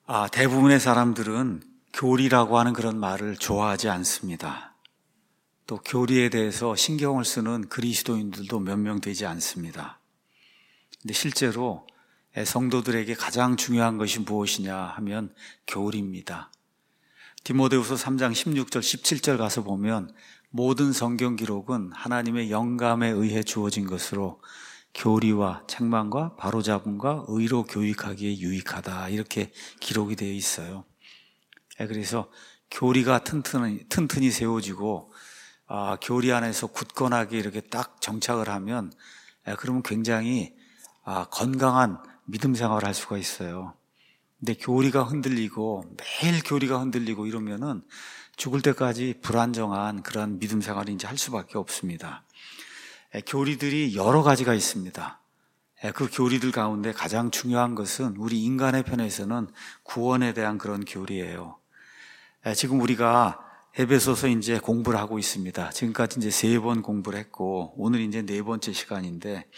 대부분의 사람들은 교리라고 하는 그런 말을 좋아하지 않습니다. 또 교리에 대해서 신경을 쓰는 그리스도인들도 몇 명 되지 않습니다. 근데 실제로 성도들에게 가장 중요한 것이 무엇이냐 하면 교리입니다. 디모데후서 3장 16절 17절 가서 보면 모든 성경 기록은 하나님의 영감에 의해 주어진 것으로 교리와 책망과 바로잡음과 의로 교육하기에 유익하다, 이렇게 기록이 되어 있어요. 그래서 교리가 튼튼히 세워지고 교리 안에서 굳건하게 이렇게 딱 정착을 하면 그러면 굉장히 건강한 믿음 생활을 할 수가 있어요. 근데 교리가 흔들리고 매일 교리가 흔들리고 이러면은 죽을 때까지 불안정한 그런 믿음 생활을 이제 할 수밖에 없습니다. 교리들이 여러 가지가 있습니다. 그 교리들 가운데 가장 중요한 것은 우리 인간의 편에서는 구원에 대한 그런 교리예요. 지금 우리가 에베소서 이제 공부를 하고 있습니다. 지금까지 이제 3번 공부를 했고 오늘 이제 4번째 시간인데,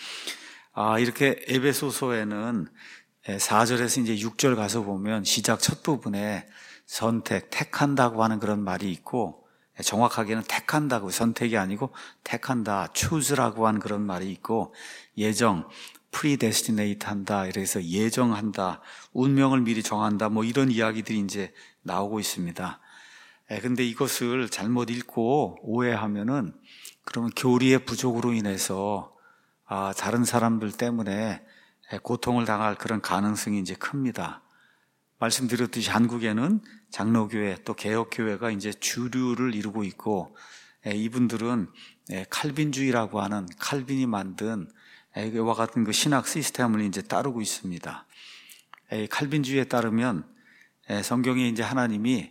이렇게 에베소서에는 4절에서 이제 6절 가서 보면 시작 첫 부분에 선택, 택한다고 하는 그런 말이 있고, 정확하게는 택한다고, 선택이 아니고 택한다, choose라고 하는 그런 말이 있고, 예정, predestinate 한다, 이래서 예정한다, 운명을 미리 정한다, 뭐 이런 이야기들이 이제 나오고 있습니다. 근데 이것을 잘못 읽고 오해하면은 그러면 교리의 부족으로 인해서 다른 사람들 때문에 고통을 당할 그런 가능성이 이제 큽니다. 말씀드렸듯이 한국에는 장로교회 또 개혁교회가 이제 주류를 이루고 있고, 이분들은 칼빈주의라고 하는 칼빈이 만든 이와 같은 그 신학 시스템을 이제 따르고 있습니다. 칼빈주의에 따르면 성경에 이제 하나님이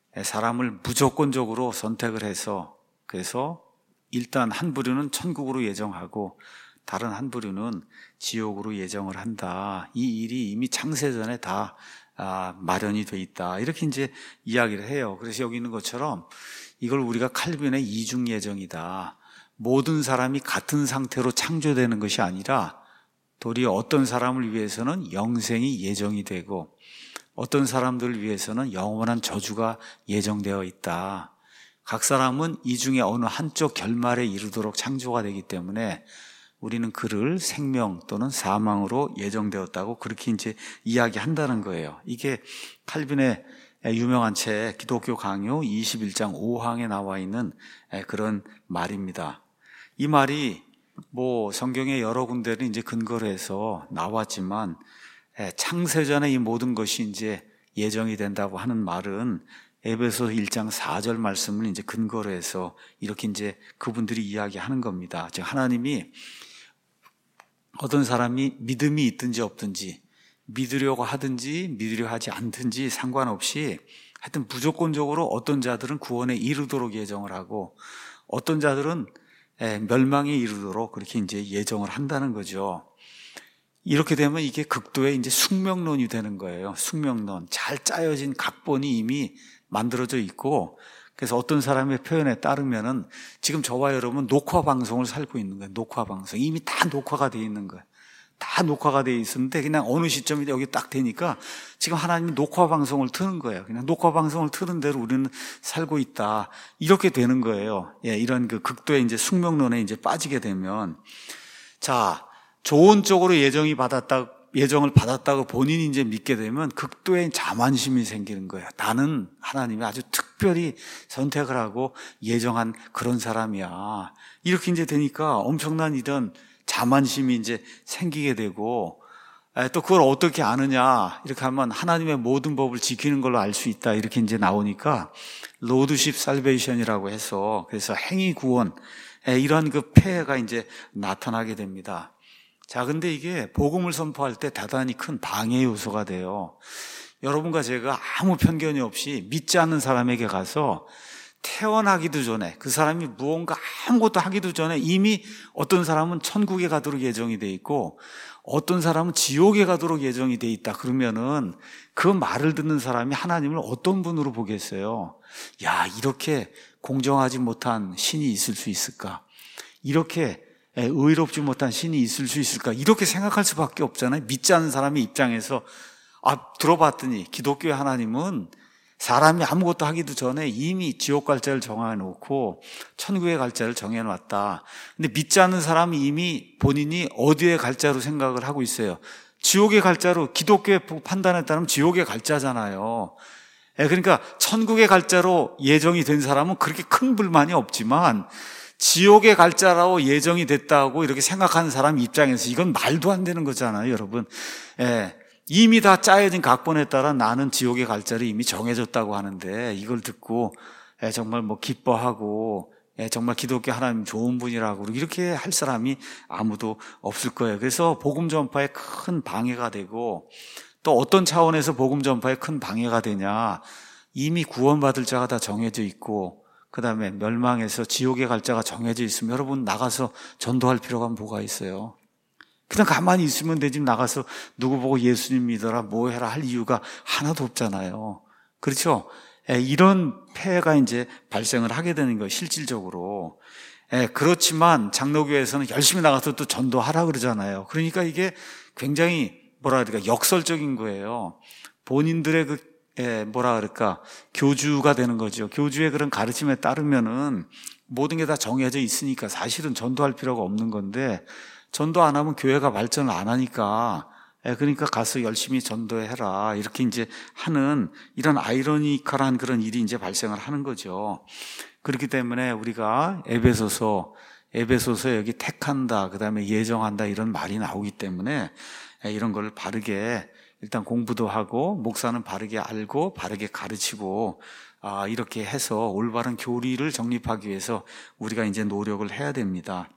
사람을 무조건적으로 선택을 해서, 그래서 일단 한 부류는 천국으로 예정하고 다른 한 부류는 지옥으로 예정을 한다. 이 일이 이미 창세전에 다 마련이 돼 있다, 이렇게 이제 이야기를 해요. 그래서 여기 있는 것처럼 이걸 우리가 칼빈의 이중 예정이다, 모든 사람이 같은 상태로 창조되는 것이 아니라 도리어 어떤 사람을 위해서는 영생이 예정이 되고 어떤 사람들을 위해서는 영원한 저주가 예정되어 있다. 각 사람은 이 중에 어느 한쪽 결말에 이르도록 창조가 되기 때문에 우리는 그를 생명 또는 사망으로 예정되었다고 그렇게 이제 이야기한다는 거예요. 이게 칼빈의 유명한 책 기독교 강요 21장 5항에 나와 있는 그런 말입니다. 이 말이 뭐 성경의 여러 군데를 이제 근거로 해서 나왔지만 창세전에 이 모든 것이 이제 예정이 된다고 하는 말은 에베소서 1장 4절 말씀을 이제 근거로 해서 이렇게 이제 그분들이 이야기하는 겁니다. 즉 하나님이 어떤 사람이 믿음이 있든지 없든지, 믿으려고 하든지 믿으려 하지 않든지 상관없이 하여튼 무조건적으로 어떤 자들은 구원에 이르도록 예정을 하고 어떤 자들은 멸망에 이르도록 그렇게 이제 예정을 한다는 거죠. 이렇게 되면 이게 극도의 이제 숙명론이 되는 거예요. 숙명론. 잘 짜여진 각본이 이미 만들어져 있고, 그래서 어떤 사람의 표현에 따르면은 지금 저와 여러분 녹화 방송을 살고 있는 거예요. 녹화 방송. 이미 다 녹화가 되어 있는 거예요. 다 녹화가 되어 있었는데 그냥 어느 시점에 여기 딱 되니까 지금 하나님이 녹화 방송을 트는 거예요. 그냥 녹화 방송을 트는 대로 우리는 살고 있다, 이렇게 되는 거예요. 이런 그 극도의 이제 숙명론에 이제 빠지게 되면, 자, 좋은 쪽으로 예정을 받았다고 본인이 이제 믿게 되면 극도의 자만심이 생기는 거예요. 나는 하나님이 아주 특별히 선택을 하고 예정한 그런 사람이야. 이렇게 이제 되니까 엄청난 이런 자만심이 이제 생기게 되고, 또 그걸 어떻게 아느냐, 이렇게 하면 하나님의 모든 법을 지키는 걸로 알 수 있다, 이렇게 이제 나오니까 로드십 살베이션이라고 해서, 그래서 행위 구원, 이런 그 폐해가 이제 나타나게 됩니다. 자, 근데 이게 복음을 선포할 때 대단히 큰 방해 요소가 돼요. 여러분과 제가 아무 편견이 없이 믿지 않는 사람에게 가서 태어나기도 전에, 그 사람이 무언가 아무것도 하기도 전에 이미 어떤 사람은 천국에 가도록 예정이 돼 있고 어떤 사람은 지옥에 가도록 예정이 돼 있다, 그러면은 그 말을 듣는 사람이 하나님을 어떤 분으로 보겠어요? 야, 이렇게 공정하지 못한 신이 있을 수 있을까? 이렇게 의롭지 못한 신이 있을 수 있을까? 이렇게 생각할 수밖에 없잖아요. 믿지 않는 사람의 입장에서 들어봤더니 기독교의 하나님은 사람이 아무것도 하기도 전에 이미 지옥 갈 자를 정해놓고 천국에 갈 자를 정해놨다. 근데 믿지 않는 사람이 이미 본인이 어디에 갈 자로 생각을 하고 있어요. 지옥에 갈 자로 기독교에 판단에 따르면 지옥에 갈 자잖아요. 그러니까 천국에 갈 자로 예정이 된 사람은 그렇게 큰 불만이 없지만 지옥에 갈 자라고 예정이 됐다고 이렇게 생각하는 사람 입장에서 이건 말도 안 되는 거잖아요, 여러분. 이미 다 짜여진 각본에 따라 나는 지옥에 갈 자를 이미 정해졌다고 하는데 이걸 듣고 정말 기뻐하고 정말 기독교 하나님 좋은 분이라고 이렇게 할 사람이 아무도 없을 거예요. 그래서 복음 전파에 큰 방해가 되고, 또 어떤 차원에서 복음 전파에 큰 방해가 되냐, 이미 구원받을 자가 다 정해져 있고 그 다음에 멸망해서 지옥에 갈 자가 정해져 있으면 여러분 나가서 전도할 필요가 뭐가 있어요? 그냥 가만히 있으면 되지, 나가서 누구 보고 예수님 믿어라 뭐 해라 할 이유가 하나도 없잖아요. 그렇죠? 이런 폐해가 이제 발생을 하게 되는 거예요, 실질적으로. 그렇지만 장로교회에서는 열심히 나가서 또 전도하라 그러잖아요. 그러니까 이게 굉장히 역설적인 거예요. 본인들의 교주가 되는 거죠. 교주의 그런 가르침에 따르면은 모든 게 다 정해져 있으니까 사실은 전도할 필요가 없는 건데, 전도 안 하면 교회가 발전을 안 하니까, 그러니까 가서 열심히 전도해라 이렇게 이제 하는 이런 아이러니컬한 그런 일이 이제 발생을 하는 거죠. 그렇기 때문에 우리가 에베소서 여기 택한다, 그 다음에 예정한다 이런 말이 나오기 때문에 이런 걸 바르게 일단 공부도 하고 목사는 바르게 알고 바르게 가르치고 이렇게 해서 올바른 교리를 정립하기 위해서 우리가 이제 노력을 해야 됩니다.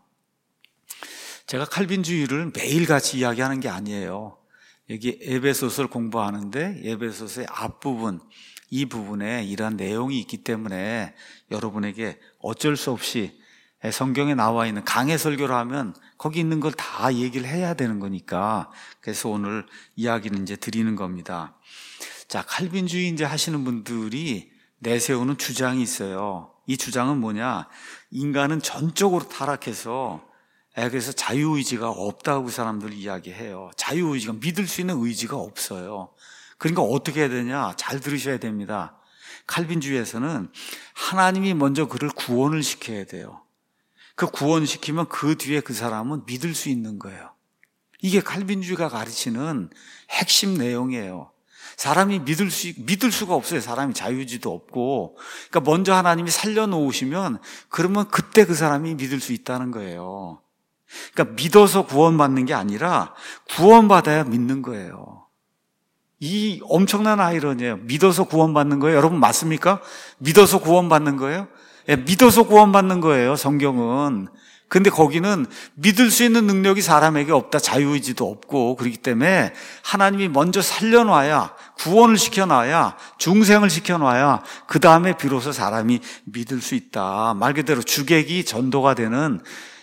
제가 칼빈주의를 매일같이 이야기하는 게 아니에요. 여기 에베소서를 공부하는데 에베소서의 앞부분, 이 부분에 이러한 내용이 있기 때문에 여러분에게 어쩔 수 없이 성경에 나와 있는, 강해 설교를 하면 거기 있는 걸 다 얘기를 해야 되는 거니까, 그래서 오늘 이야기는 이제 드리는 겁니다. 자, 칼빈주의 이제 하시는 분들이 내세우는 주장이 있어요. 이 주장은 뭐냐? 인간은 전적으로 타락해서 그래서 자유의지가 없다고 사람들이 이야기해요. 자유의지가, 믿을 수 있는 의지가 없어요. 그러니까 어떻게 해야 되냐? 잘 들으셔야 됩니다. 칼빈주의에서는 하나님이 먼저 그를 구원을 시켜야 돼요. 그 구원시키면 그 뒤에 그 사람은 믿을 수 있는 거예요. 이게 칼빈주의가 가르치는 핵심 내용이에요. 사람이 믿을 수가 없어요. 사람이 자유의지도 없고. 그러니까 먼저 하나님이 살려놓으시면 그러면 그때 그 사람이 믿을 수 있다는 거예요. 그러니까 믿어서 구원받는 게 아니라 구원받아야 믿는 거예요. 이 엄청난 아이러니예요. 믿어서 구원받는 거예요. 여러분 맞습니까? 믿어서 구원받는 거예요? 믿어서 구원받는 거예요, 성경은. 근데 거기는 믿을 수 있는 능력이 사람에게 없다, 자유의지도 없고, 그렇기 때문에 하나님이 먼저 살려놔야, 구원을 시켜놔야, 중생을 시켜놔야 그 다음에 비로소 사람이 믿을 수 있다. 말 그대로 주객이 전도가 되는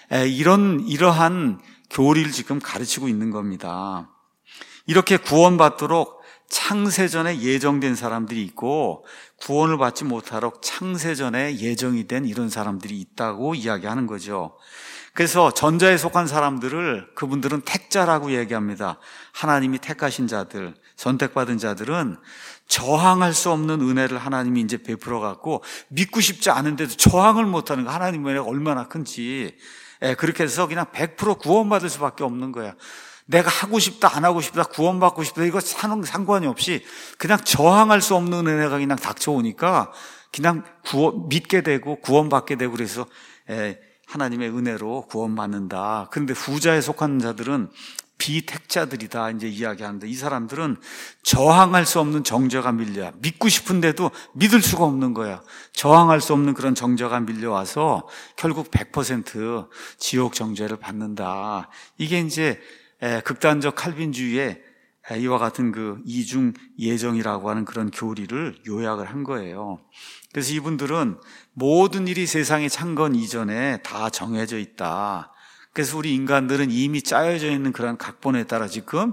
이러한 교리를 지금 가르치고 있는 겁니다. 이렇게 구원받도록 창세전에 예정된 사람들이 있고, 구원을 받지 못하도록 창세전에 예정이 된 이런 사람들이 있다고 이야기하는 거죠. 그래서 전자에 속한 사람들을 그분들은 택자라고 얘기합니다. 하나님이 택하신 자들, 선택받은 자들은 저항할 수 없는 은혜를 하나님이 이제 베풀어 갖고 믿고 싶지 않은데도 저항을 못하는 거, 하나님의 은혜가 얼마나 큰지. 그렇게 해서 그냥 100% 구원받을 수밖에 없는 거야. 내가 하고 싶다, 안 하고 싶다, 구원받고 싶다, 이거 상관이 없이 그냥 저항할 수 없는 은혜가 그냥 닥쳐오니까 그냥 믿게 되고 구원받게 되고, 그래서 하나님의 은혜로 구원받는다. 그런데 후자에 속한 자들은 비택자들이다 이제 이야기하는데, 이 사람들은 저항할 수 없는 정죄가 밀려야, 믿고 싶은데도 믿을 수가 없는 거야. 저항할 수 없는 그런 정죄가 밀려와서 결국 100% 지옥 정죄를 받는다. 이게 이제 극단적 칼빈주의의 이와 같은 그 이중 예정이라고 하는 그런 교리를 요약을 한 거예요. 그래서 이분들은 모든 일이 세상에 창건 이전에 다 정해져 있다. 그래서 우리 인간들은 이미 짜여져 있는 그런 각본에 따라 지금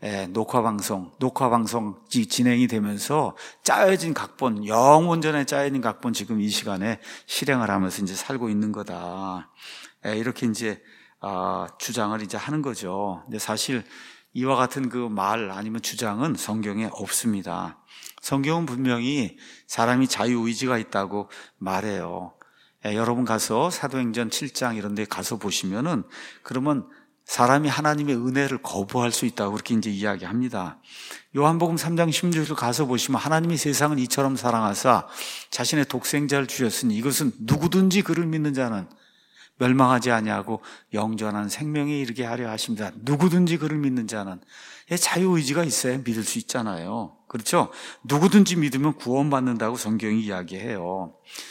녹화방송이 진행이 되면서 짜여진 각본, 영원 전에 짜여진 각본 지금 이 시간에 실행을 하면서 이제 살고 있는 거다. 이렇게 이제 주장을 이제 하는 거죠. 근데 사실 이와 같은 그 말 아니면 주장은 성경에 없습니다. 성경은 분명히 사람이 자유의지가 있다고 말해요. 여러분 가서 사도행전 7장 이런 데 가서 보시면은 그러면 사람이 하나님의 은혜를 거부할 수 있다고 그렇게 이제 이야기합니다. 요한복음 3장 16절 가서 보시면 하나님이 세상을 이처럼 사랑하사 자신의 독생자를 주셨으니 이것은 누구든지 그를 믿는 자는 멸망하지 아니하고 영전한 생명에 이르게 하려 하십니다. 누구든지 그를 믿는 자는 자유의지가 있어야 믿을 수 있잖아요. 그렇죠? 누구든지 믿으면 구원받는다고 성경이 이야기해요.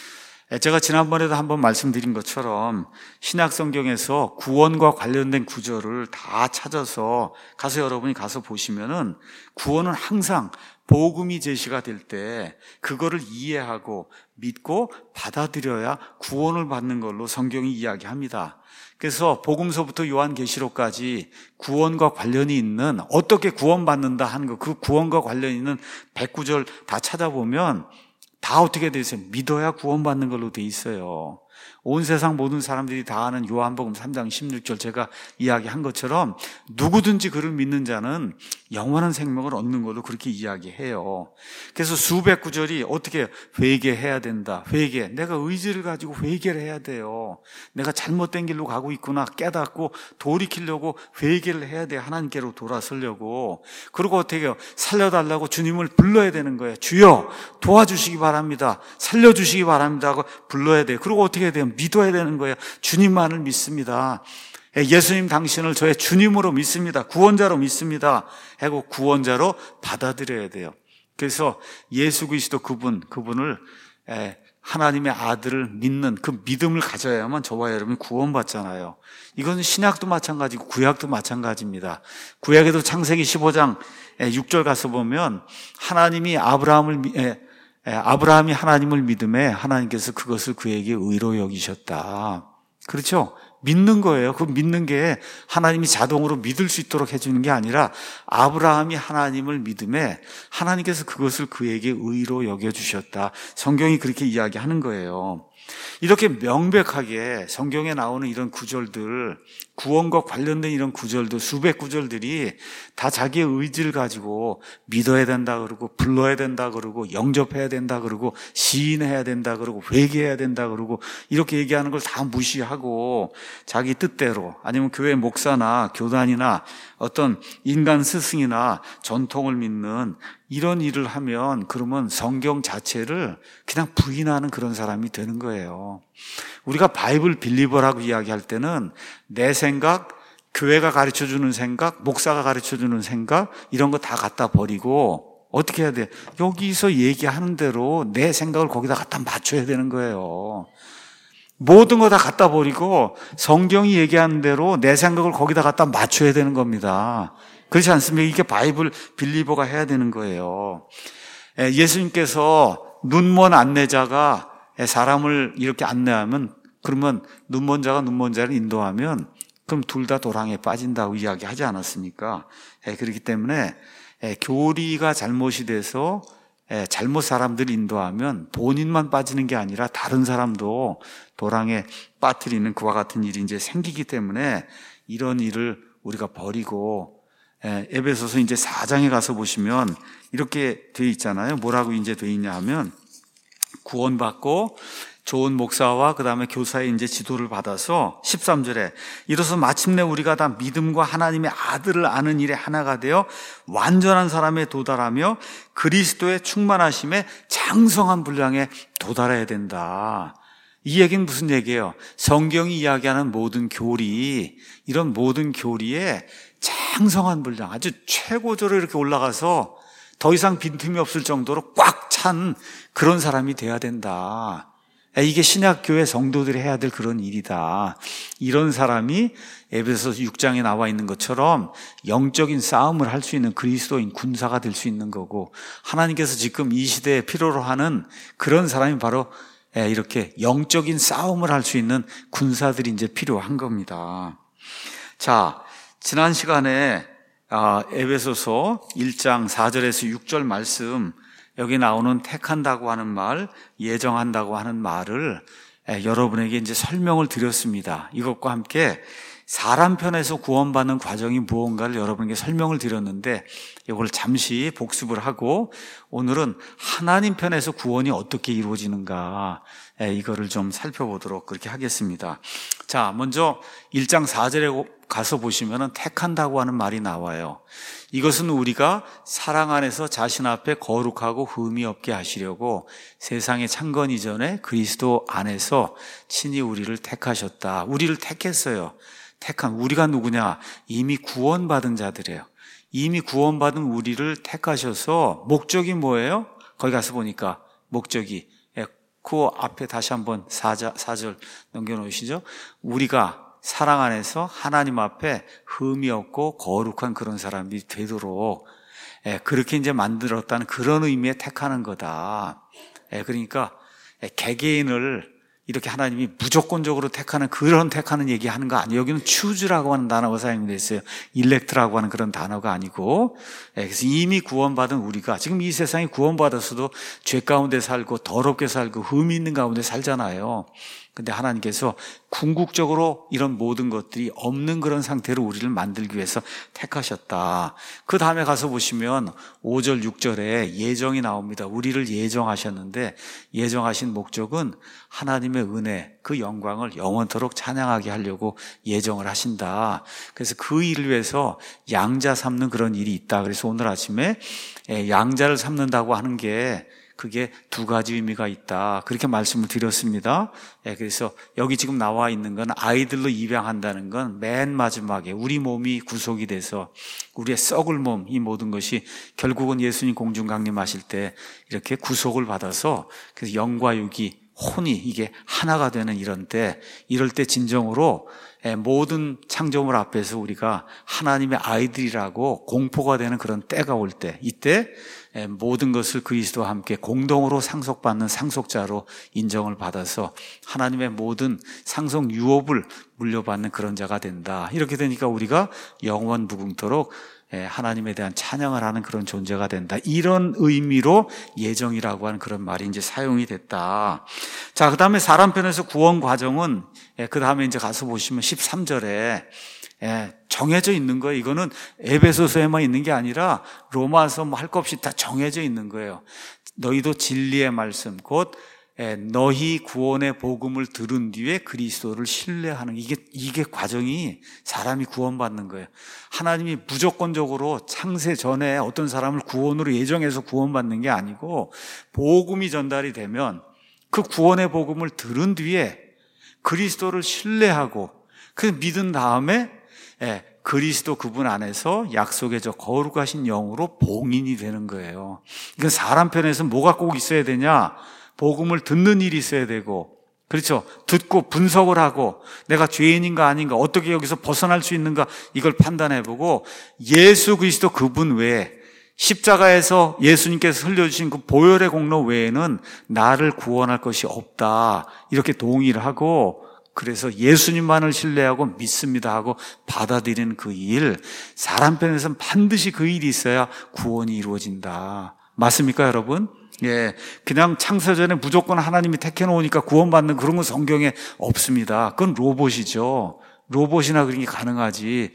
제가 지난번에도 한번 말씀드린 것처럼 신약 성경에서 구원과 관련된 구절을 다 찾아서 가서 여러분이 가서 보시면은 구원은 항상 복음이 제시가 될 때 그거를 이해하고 믿고 받아들여야 구원을 받는 걸로 성경이 이야기합니다. 그래서 복음서부터 요한계시록까지 구원과 관련이 있는 어떻게 구원받는다 하는 거, 그 구원과 관련이 있는 109절 다 찾아보면 다 어떻게 돼 있어요? 믿어야 구원받는 걸로 돼 있어요. 온 세상 모든 사람들이 다 아는 요한복음 3장 16절 제가 이야기한 것처럼 누구든지 그를 믿는 자는 영원한 생명을 얻는 걸로 그렇게 이야기해요. 그래서 수백 구절이 어떻게 회개해야 된다. 회개. 내가 의지를 가지고 회개를 해야 돼요. 내가 잘못된 길로 가고 있구나 깨닫고 돌이키려고 회개를 해야 돼요. 하나님께로 돌아서려고. 그리고 어떻게 해요? 살려달라고 주님을 불러야 되는 거예요. 주여 도와주시기 바랍니다. 살려주시기 바랍니다 하고 불러야 돼요. 그리고 어떻게 해야 돼요? 믿어야 되는 거예요. 주님만을 믿습니다. 예수님 당신을 저의 주님으로 믿습니다. 구원자로 믿습니다. 하고 구원자로 받아들여야 돼요. 그래서 예수 그리스도 그분을 하나님의 아들을 믿는 그 믿음을 가져야만 저와 여러분이 구원받잖아요. 이건 신약도 마찬가지고 구약도 마찬가지입니다. 구약에도 창세기 15장 6절 가서 보면 아브라함이 하나님을 믿음에 하나님께서 그것을 그에게 의로 여기셨다. 그렇죠? 믿는 거예요. 그 믿는 게 하나님이 자동으로 믿을 수 있도록 해주는 게 아니라 아브라함이 하나님을 믿음에 하나님께서 그것을 그에게 의로 여겨주셨다. 성경이 그렇게 이야기하는 거예요. 이렇게 명백하게 성경에 나오는 이런 구절들, 구원과 관련된 이런 구절들, 수백 구절들이 다 자기의 의지를 가지고 믿어야 된다 그러고 불러야 된다 그러고 영접해야 된다 그러고 시인해야 된다 그러고 회개해야 된다 그러고 이렇게 얘기하는 걸 다 무시하고 자기 뜻대로 아니면 교회 목사나 교단이나 어떤 인간 스승이나 전통을 믿는 이런 일을 하면 그러면 성경 자체를 그냥 부인하는 그런 사람이 되는 거예요. 우리가 바이블 빌리버라고 이야기할 때는 내 생각, 교회가 가르쳐주는 생각, 목사가 가르쳐주는 생각 이런 거 다 갖다 버리고 어떻게 해야 돼? 여기서 얘기하는 대로 내 생각을 거기다 갖다 맞춰야 되는 거예요. 모든 거 다 갖다 버리고 성경이 얘기하는 대로 내 생각을 거기다 갖다 맞춰야 되는 겁니다. 그렇지 않습니까? 이게 바이블 빌리버가 해야 되는 거예요. 예수님께서 눈먼 안내자가 사람을 이렇게 안내하면 그러면 눈먼 자가 눈먼 자를 인도하면 그럼 둘 다 도랑에 빠진다고 이야기하지 않았습니까? 그렇기 때문에 교리가 잘못이 돼서 잘못 사람들 인도하면 본인만 빠지는 게 아니라 다른 사람도 도랑에 빠뜨리는 그와 같은 일이 이제 생기기 때문에 이런 일을 우리가 버리고 에베소서 이제 4장에 가서 보시면 이렇게 돼 있잖아요. 뭐라고 이제 돼 있냐 하면 구원받고 좋은 목사와 그 다음에 교사의 이제 지도를 받아서 13절에 이로써 마침내 우리가 다 믿음과 하나님의 아들을 아는 일에 하나가 되어 완전한 사람에 도달하며 그리스도의 충만하심에 장성한 분량에 도달해야 된다. 이 얘기는 무슨 얘기예요? 성경이 이야기하는 모든 교리, 이런 모든 교리에 장성한 분량, 아주 최고조로 이렇게 올라가서 더 이상 빈틈이 없을 정도로 꽉 찬 그런 사람이 돼야 된다. 이게 신약교회 성도들이 해야 될 그런 일이다. 이런 사람이 에베소서 6장에 나와 있는 것처럼 영적인 싸움을 할 수 있는 그리스도인 군사가 될 수 있는 거고 하나님께서 지금 이 시대에 필요로 하는 그런 사람이 바로 이렇게 영적인 싸움을 할 수 있는 군사들이 이제 필요한 겁니다. 자, 지난 시간에 에베소서 1장 4절에서 6절 말씀 여기 나오는 택한다고 하는 말, 예정한다고 하는 말을 여러분에게 이제 설명을 드렸습니다. 이것과 함께 사람 편에서 구원받는 과정이 무언가를 여러분에게 설명을 드렸는데 이걸 잠시 복습을 하고 오늘은 하나님 편에서 구원이 어떻게 이루어지는가 이거를 좀 살펴보도록 그렇게 하겠습니다. 자, 먼저 1장 4절에 가서 보시면은 택한다고 하는 말이 나와요. 이것은 우리가 사랑 안에서 자신 앞에 거룩하고 흠이 없게 하시려고 세상의 창건 이전에 그리스도 안에서 친히 우리를 택하셨다. 우리를 택했어요. 택한 우리가 누구냐? 이미 구원받은 자들이에요. 이미 구원받은 우리를 택하셔서 목적이 뭐예요? 거기 가서 보니까 목적이 그 앞에 다시 한번 4절 넘겨놓으시죠. 우리가 사랑 안에서 하나님 앞에 흠이 없고 거룩한 그런 사람이 되도록 그렇게 이제 만들었다는 그런 의미에 택하는 거다. 그러니까 개개인을 이렇게 하나님이 무조건적으로 택하는 그런 택하는 얘기하는 거 아니에요. 여기는 choose라고 하는 단어가 사용되어 있어요. elect라고 하는 그런 단어가 아니고 그래서 이미 구원받은 우리가 지금 이 세상에 구원받았어도 죄 가운데 살고 더럽게 살고 흠이 있는 가운데 살잖아요. 근데 하나님께서 궁극적으로 이런 모든 것들이 없는 그런 상태로 우리를 만들기 위해서 택하셨다. 그 다음에 가서 보시면 5절, 6절에 예정이 나옵니다. 우리를 예정하셨는데 예정하신 목적은 하나님의 은혜, 그 영광을 영원토록 찬양하게 하려고 예정을 하신다. 그래서 그 일을 위해서 양자 삼는 그런 일이 있다. 그래서 오늘 아침에 양자를 삼는다고 하는 게 그게 두 가지 의미가 있다. 그렇게 말씀을 드렸습니다. 그래서 여기 지금 나와 있는 건 아이들로 입양한다는 건 맨 마지막에 우리 몸이 구속이 돼서 우리의 썩을 몸, 이 모든 것이 결국은 예수님 공중 강림하실 때 이렇게 구속을 받아서 그래서 영과 육이 혼이 이게 하나가 되는 이럴 때 진정으로 모든 창조물 앞에서 우리가 하나님의 아이들이라고 공포가 되는 그런 때가 올 때, 이때 모든 것을 그리스도와 함께 공동으로 상속받는 상속자로 인정을 받아서 하나님의 모든 상속 유업을 물려받는 그런 자가 된다. 이렇게 되니까 우리가 영원 무궁토록 하나님에 대한 찬양을 하는 그런 존재가 된다. 이런 의미로 예정이라고 하는 그런 말이 이제 사용이 됐다. 자, 그 다음에 사람 편에서 구원 과정은 그 다음에 이제 가서 보시면 13절에 정해져 있는 거예요. 이거는 에베소서에만 있는 게 아니라 로마서 뭐 할 것 없이 다 정해져 있는 거예요. 너희도 진리의 말씀 곧 너희 구원의 복음을 들은 뒤에 그리스도를 신뢰하는 이게 과정이 사람이 구원받는 거예요. 하나님이 무조건적으로 창세 전에 어떤 사람을 구원으로 예정해서 구원받는 게 아니고 복음이 전달이 되면 그 구원의 복음을 들은 뒤에 그리스도를 신뢰하고 그 믿은 다음에 그리스도 그분 안에서 약속의 저 거룩하신 영으로 봉인이 되는 거예요. 이건 사람 편에서 뭐가 꼭 있어야 되냐? 복음을 듣는 일이 있어야 되고, 그렇죠? 듣고 분석을 하고 내가 죄인인가 아닌가, 어떻게 여기서 벗어날 수 있는가, 이걸 판단해보고 예수 그리스도 그분 외에 십자가에서 예수님께서 흘려주신 그 보혈의 공로 외에는 나를 구원할 것이 없다, 이렇게 동의를 하고, 그래서 예수님만을 신뢰하고 믿습니다 하고 받아들이는 그 일, 사람 편에서는 반드시 그 일이 있어야 구원이 이루어진다. 맞습니까, 여러분? 그냥 창세전에 무조건 하나님이 택해 놓으니까 구원받는 그런 건 성경에 없습니다. 그건 로봇이죠. 로봇이나 그런 게 가능하지.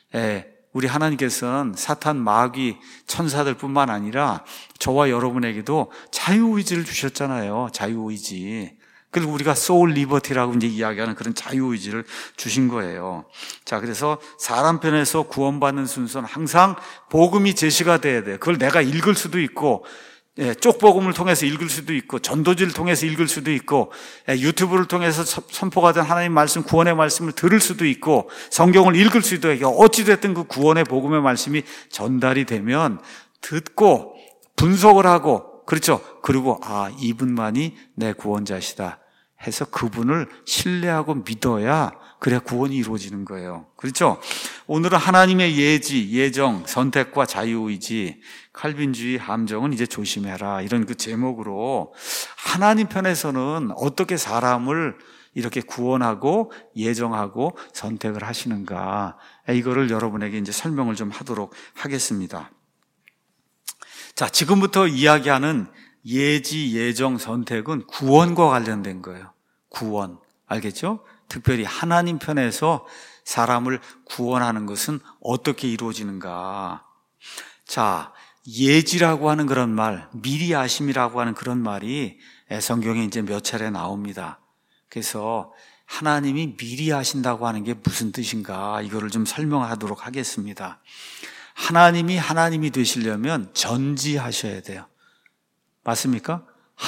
우리 하나님께서는 사탄, 마귀, 천사들 뿐만 아니라 저와 여러분에게도 자유의지를 주셨잖아요. 자유의지. 그래서 우리가 소울 리버티라고 이제 이야기하는 그런 자유의지를 주신 거예요. 자, 그래서 사람 편에서 구원받는 순서는 항상 복음이 제시가 돼야 돼요. 그걸 내가 읽을 수도 있고, 쪽복음을 통해서 읽을 수도 있고, 전도지를 통해서 읽을 수도 있고, 유튜브를 통해서 선포가 된 하나님 말씀, 구원의 말씀을 들을 수도 있고, 성경을 읽을 수도 있고, 어찌됐든 그 구원의 복음의 말씀이 전달이 되면 듣고 분석을 하고, 그렇죠? 그리고 이분만이 내 구원자시다 해서 그분을 신뢰하고 믿어야 그래야 구원이 이루어지는 거예요. 그렇죠? 오늘은 하나님의 예지, 예정, 선택과 자유의지, 칼빈주의, 함정은 이제 조심해라, 이런 그 제목으로 하나님 편에서는 어떻게 사람을 이렇게 구원하고 예정하고 선택을 하시는가, 이거를 여러분에게 이제 설명을 좀 하도록 하겠습니다. 자, 지금부터 이야기하는 예지, 예정, 선택은 구원과 관련된 거예요. 구원. 알겠죠? 특별히 하나님 편에서 사람을 구원하는 것은 어떻게 이루어지는가? 자, 예지라고 하는 그런 말, 미리 아심이라고 하는 그런 말이 성경에 이제 몇 차례 나옵니다. 그래서 하나님이 미리 아신다고 하는 게 무슨 뜻인가? 이거를 좀 설명하도록 하겠습니다. 하나님이 되시려면 전지하셔야 돼요. 맞습니까?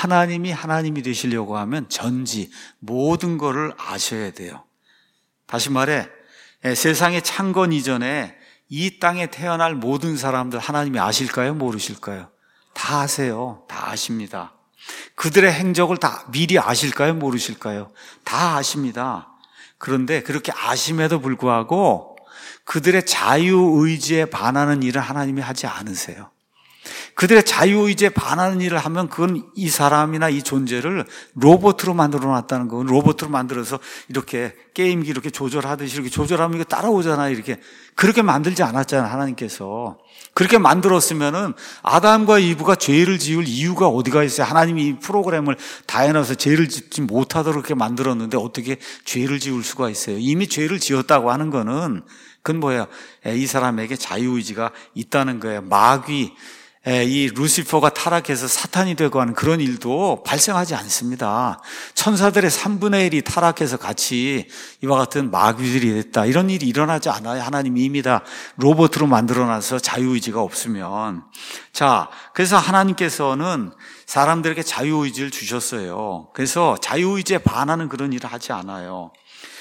하나님이 되시려고 하면 전지, 모든 것을 아셔야 돼요. 다시 말해, 세상의 창건 이전에 이 땅에 태어날 모든 사람들 하나님이 아실까요? 모르실까요? 다 아세요. 다 아십니다. 그들의 행적을 다 미리 아실까요? 모르실까요? 다 아십니다. 그런데 그렇게 아심에도 불구하고 그들의 자유의지에 반하는 일을 하나님이 하지 않으세요. 그들의 자유의지에 반하는 일을 하면 그건 이 사람이나 이 존재를 로봇으로 만들어 놨다는 거. 로봇으로 만들어서 이렇게 게임기 이렇게 조절하듯이 이렇게 조절하면 이거 따라오잖아요. 이렇게. 그렇게 만들지 않았잖아요. 하나님께서. 그렇게 만들었으면은 아담과 이브가 죄를 지을 이유가 어디가 있어요? 하나님이 이 프로그램을 다 해놔서 죄를 짓지 못하도록 그렇게 만들었는데 어떻게 죄를 지을 수가 있어요? 이미 죄를 지었다고 하는 거는 그건 뭐예요? 이 사람에게 자유의지가 있다는 거예요. 마귀, 이 루시퍼가 타락해서 사탄이 되고 하는 그런 일도 발생하지 않습니다. 천사들의 3분의 1이 타락해서 같이 이와 같은 마귀들이 됐다. 이런 일이 일어나지 않아요. 하나님이 이미 다 로봇으로 만들어놔서 자유의지가 없으면. 자, 그래서 하나님께서는 사람들에게 자유의지를 주셨어요. 그래서 자유의지에 반하는 그런 일을 하지 않아요.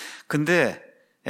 근데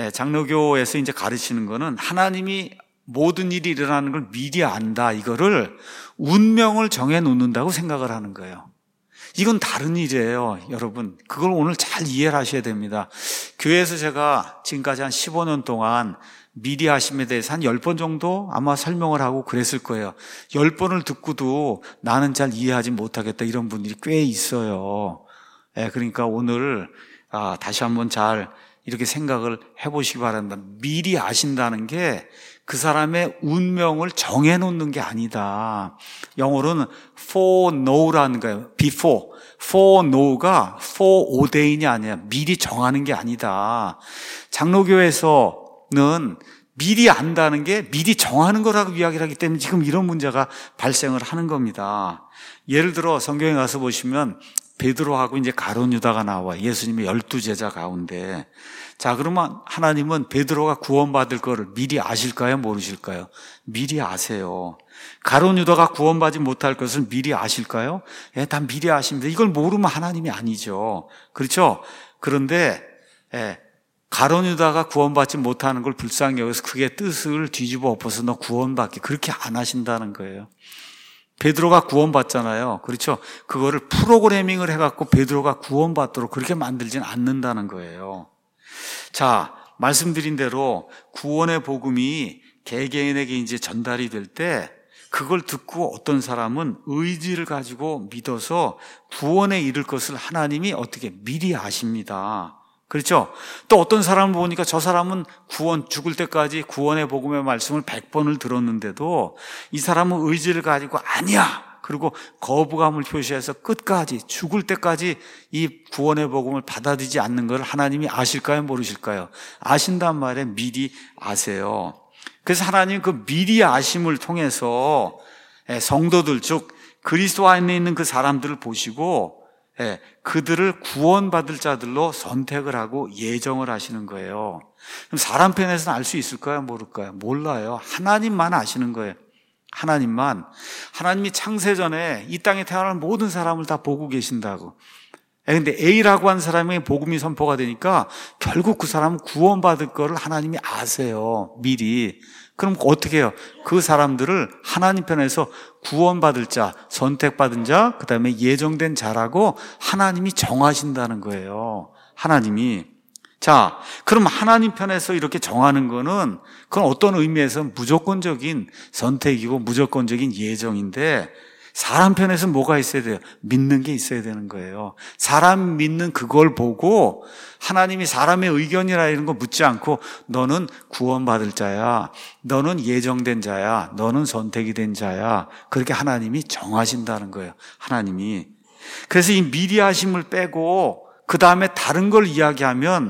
장로교에서 이제 가르치는 거는 하나님이 모든 일이 일어나는 걸 미리 안다. 이거를 운명을 정해 놓는다고 생각을 하는 거예요. 이건 다른 일이에요, 여러분. 그걸 오늘 잘 이해를 하셔야 됩니다. 교회에서 제가 지금까지 한 15년 동안 미리 하심에 대해서 한 10번 정도 아마 설명을 하고 그랬을 거예요. 10번을 듣고도 나는 잘 이해하지 못하겠다. 이런 분들이 꽤 있어요. 그러니까 오늘 다시 한번 잘 이렇게 생각을 해보시기 바랍니다. 미리 아신다는 게 그 사람의 운명을 정해놓는 게 아니다. 영어로는 foreknow라는 거예요. before. foreknow가 foreordain이 아니야. 미리 정하는 게 아니다. 장로교에서는 미리 안다는 게 미리 정하는 거라고 이야기를 하기 때문에 지금 이런 문제가 발생을 하는 겁니다. 예를 들어 성경에 가서 보시면 베드로하고 이제 가룟 유다가 나와 예수님의 12제자 가운데. 자, 그러면 하나님은 베드로가 구원받을 거를 미리 아실까요? 모르실까요? 미리 아세요. 가룟 유다가 구원받지 못할 것을 미리 아실까요? 다 미리 아십니다. 이걸 모르면 하나님이 아니죠. 그렇죠? 그런데 가룟 유다가 구원받지 못하는 걸 불쌍히 여기서 그게 뜻을 뒤집어 엎어서 너 구원받게 그렇게 안 하신다는 거예요. 베드로가 구원받잖아요. 그렇죠? 그거를 프로그래밍을 해갖고 베드로가 구원받도록 그렇게 만들진 않는다는 거예요. 자, 말씀드린 대로 구원의 복음이 개개인에게 이제 전달이 될 때 그걸 듣고 어떤 사람은 의지를 가지고 믿어서 구원에 이를 것을 하나님이 어떻게 미리 아십니다. 그렇죠? 또 어떤 사람을 보니까 저 사람은 죽을 때까지 구원의 복음의 말씀을 100번을 들었는데도 이 사람은 의지를 가지고 아니야. 그리고 거부감을 표시해서 끝까지 죽을 때까지 이 구원의 복음을 받아들이지 않는 걸 하나님이 아실까요? 모르실까요? 아신단 말에 미리 아세요. 그래서 하나님 그 미리 아심을 통해서 성도들 즉 그리스도 안에 있는 그 사람들을 보시고 그들을 구원받을 자들로 선택을 하고 예정을 하시는 거예요. 그럼 사람 편에서는 알 수 있을까요? 모를까요? 몰라요. 하나님만 아시는 거예요. 하나님이 창세전에 이 땅에 태어난 모든 사람을 다 보고 계신다고. 근데 A라고 하는 사람이 복음이 선포가 되니까 결국 그 사람은 구원받을 거를 하나님이 아세요. 미리. 그럼 어떻게 해요? 그 사람들을 하나님 편에서 구원받을 자, 선택받은 자, 그 다음에 예정된 자라고 하나님이 정하신다는 거예요. 하나님이. 자, 그럼 하나님 편에서 이렇게 정하는 거는 그건 어떤 의미에서 무조건적인 선택이고 무조건적인 예정인데 사람 편에서는 뭐가 있어야 돼요? 믿는 게 있어야 되는 거예요. 사람 믿는 그걸 보고 하나님이 사람의 의견이라 이런 거 묻지 않고 너는 구원받을 자야. 너는 예정된 자야. 너는 선택이 된 자야. 그렇게 하나님이 정하신다는 거예요. 하나님이. 그래서 이 미리 하심을 빼고 그 다음에 다른 걸 이야기하면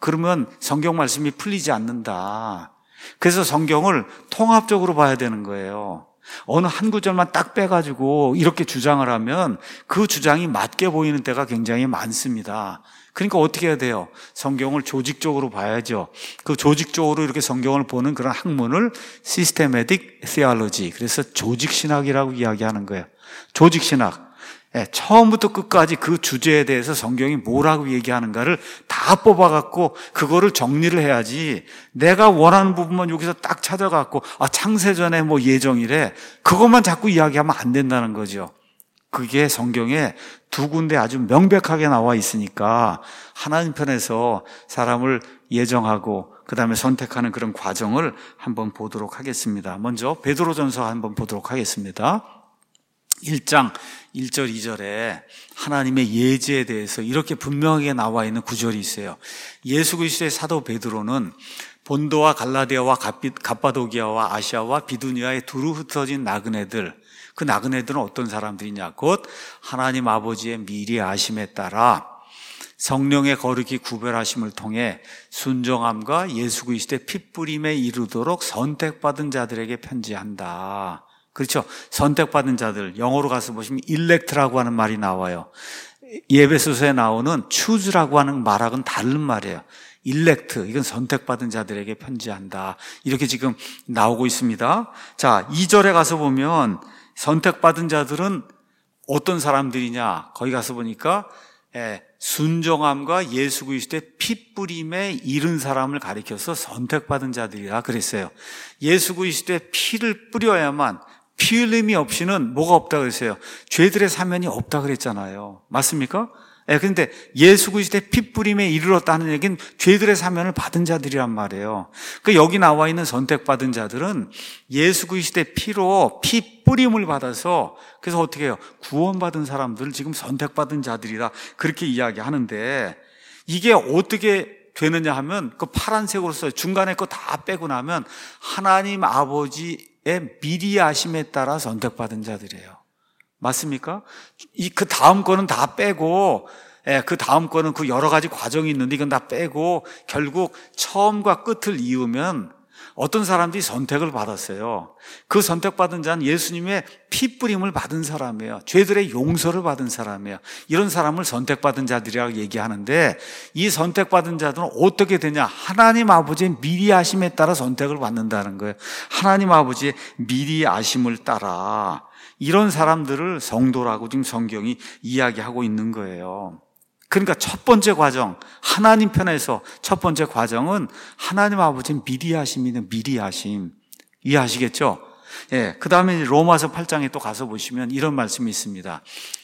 그러면 성경 말씀이 풀리지 않는다. 그래서 성경을 통합적으로 봐야 되는 거예요. 어느 한 구절만 딱 빼가지고 이렇게 주장을 하면 그 주장이 맞게 보이는 때가 굉장히 많습니다. 그러니까 어떻게 해야 돼요? 성경을 조직적으로 봐야죠. 그 조직적으로 이렇게 성경을 보는 그런 학문을 Systematic Theology, 그래서 조직신학이라고 이야기하는 거예요. 조직신학. 처음부터 끝까지 그 주제에 대해서 성경이 뭐라고 얘기하는가를 다 뽑아갖고 그거를 정리를 해야지, 내가 원하는 부분만 여기서 딱 찾아갖고 창세전에 뭐 예정이래, 그것만 자꾸 이야기하면 안 된다는 거죠. 그게 성경에 두 군데 아주 명백하게 나와 있으니까 하나님 편에서 사람을 예정하고 그 다음에 선택하는 그런 과정을 한번 보도록 하겠습니다. 먼저 베드로전서 한번 보도록 하겠습니다. 1장 1절 2절에 하나님의 예지에 대해서 이렇게 분명하게 나와 있는 구절이 있어요. 예수 그리스도의 사도 베드로는 본도와 갈라디아와 갑바도기아와 아시아와 비두니아에 두루 흩어진 나그네들, 그 나그네들은 어떤 사람들이냐? 곧 하나님 아버지의 미리 아심에 따라 성령의 거룩히 구별하심을 통해 순종함과 예수 그리스도의 핏부림에 이르도록 선택받은 자들에게 편지한다. 그렇죠? 선택받은 자들, 영어로 가서 보시면 elect라고 하는 말이 나와요. 에베소서에 나오는 choose라고 하는 말하고는 다른 말이에요. elect, 이건 선택받은 자들에게 편지한다. 이렇게 지금 나오고 있습니다. 자, 2절에 가서 보면 선택받은 자들은 어떤 사람들이냐? 거기 가서 보니까 순종함과 예수 그리스도의 핏부림에 이른 사람을 가리켜서 선택받은 자들이라 그랬어요. 예수 그리스도의 피를 뿌려야만, 피 흘림이 없이는 뭐가 없다 그랬어요? 죄들의 사면이 없다 그랬잖아요. 맞습니까? 그런데 예수 그리스도의 핏부림에 이르렀다는 얘기는 죄들의 사면을 받은 자들이란 말이에요. 그 여기 나와 있는 선택받은 자들은 예수 그리스도의 피로 핏부림을 받아서, 그래서 어떻게 해요? 구원받은 사람들을 지금 선택받은 자들이다, 그렇게 이야기하는데, 이게 어떻게 되느냐 하면 그 파란색으로 써요. 중간에 거 다 빼고 나면 하나님 아버지의 미리 아심에 따라 선택받은 자들이에요. 맞습니까? 그 다음 거는 다 빼고, 그 다음 거는 그 여러 가지 과정이 있는데 이건 다 빼고 결국 처음과 끝을 이으면 어떤 사람들이 선택을 받았어요. 그 선택받은 자는 예수님의 핏부림을 받은 사람이에요. 죄들의 용서를 받은 사람이에요. 이런 사람을 선택받은 자들이라고 얘기하는데, 이 선택받은 자들은 어떻게 되냐? 하나님 아버지의 미리 아심에 따라 선택을 받는다는 거예요. 하나님 아버지의 미리 아심을 따라. 이런 사람들을 성도라고 지금 성경이 이야기하고 있는 거예요. 그러니까 첫 번째 과정, 하나님 편에서 첫 번째 과정은 하나님 아버지의 미리 하심이네, 미리 하심. 이해하시겠죠? 그 다음에 로마서 8장에 또 가서 보시면 이런 말씀이 있습니다.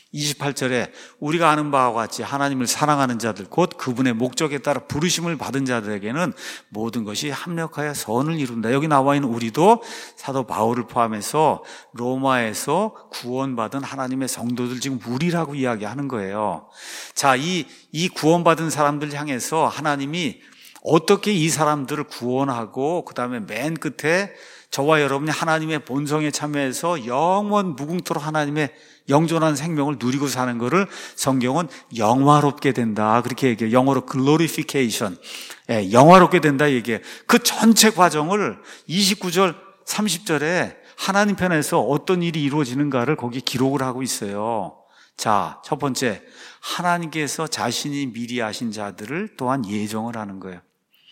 28절에 우리가 아는 바와 같이 하나님을 사랑하는 자들, 곧 그분의 목적에 따라 부르심을 받은 자들에게는 모든 것이 합력하여 선을 이룬다. 여기 나와 있는 우리도 사도 바울을 포함해서 로마에서 구원받은 하나님의 성도들, 지금 우리라고 이야기하는 거예요. 자, 이 구원받은 사람들 향해서 하나님이 어떻게 이 사람들을 구원하고 그 다음에 맨 끝에 저와 여러분이 하나님의 본성에 참여해서 영원 무궁토록 하나님의 영존한 생명을 누리고 사는 것을 성경은 영화롭게 된다, 그렇게 얘기해요. 영어로 glorification, 영화롭게 된다 얘기해요. 그 전체 과정을 29절 30절에 하나님 편에서 어떤 일이 이루어지는가를 거기 기록을 하고 있어요. 자, 첫 번째, 하나님께서 자신이 미리 아신 자들을 또한 예정을 하는 거예요.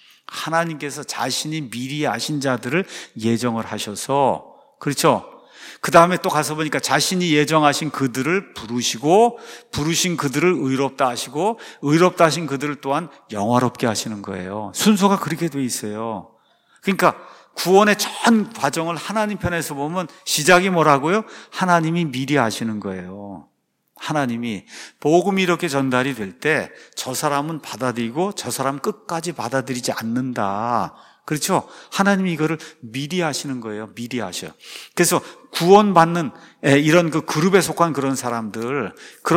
하나님께서 자신이 미리 아신 자들을 예정을 하셔서, 그렇죠? 그 다음에 또 가서 보니까 자신이 예정하신 그들을 부르시고, 부르신 그들을 의롭다 하시고, 의롭다 하신 그들을 또한 영화롭게 하시는 거예요. 순서가 그렇게 돼 있어요. 그러니까 구원의 전 과정을 하나님 편에서 보면 시작이 뭐라고요? 하나님이 미리 아시는 거예요. 하나님이 복음이 이렇게 전달이 될 때 저 사람은 받아들이고 저 사람 끝까지 받아들이지 않는다. 그렇죠? 하나님이 이거를 미리 하시는 거예요. 미리 하셔. 그래서 구원받는 이런 그 그룹에 속한 그런 사람들을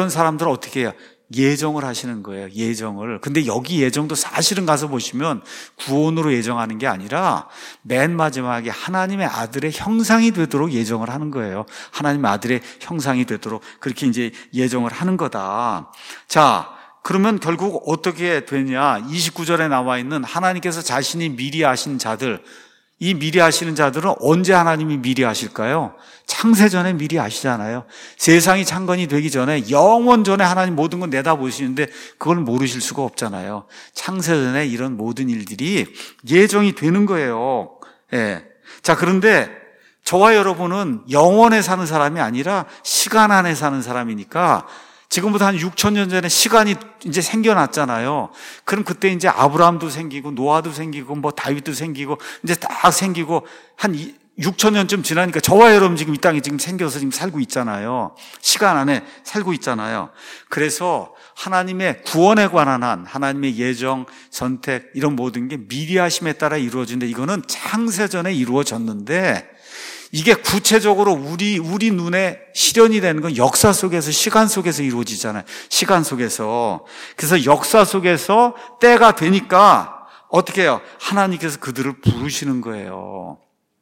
어떻게 해요? 예정을 하시는 거예요. 예정을. 근데 여기 예정도 사실은 가서 보시면 구원으로 예정하는 게 아니라 맨 마지막에 하나님의 아들의 형상이 되도록 예정을 하는 거예요. 하나님의 아들의 형상이 되도록 그렇게 이제 예정을 하는 거다. 자, 그러면 결국 어떻게 되냐? 29절에 나와 있는 하나님께서 자신이 미리 아신 자들, 이 미리 아시는 자들은 언제 하나님이 미리 아실까요? 창세전에 미리 아시잖아요. 세상이 창건이 되기 전에, 영원 전에 하나님 모든 건 내다보시는데 그걸 모르실 수가 없잖아요. 창세전에 이런 모든 일들이 예정이 되는 거예요. 예. 자, 그런데 저와 여러분은 영원에 사는 사람이 아니라 시간 안에 사는 사람이니까 지금부터 한 6,000년 전에 시간이 이제 생겨났잖아요. 그럼 그때 이제 아브라함도 생기고 노아도 생기고 뭐 다윗도 생기고 이제 딱 생기고 한 6,000년쯤 지나니까 저와 여러분 지금 이 땅에 지금 생겨서 지금 살고 있잖아요. 시간 안에 살고 있잖아요. 그래서 하나님의 구원에 관한 한 하나님의 예정, 선택 이런 모든 게 미리 하심에 따라 이루어지는데 이거는 창세전에 이루어졌는데 이게 구체적으로 우리 눈에 실현이 되는 건 역사 속에서, 시간 속에서 이루어지잖아요. 시간 속에서. 그래서 역사 속에서 때가 되니까 어떻게 해요? 하나님께서 그들을 부르시는 거예요.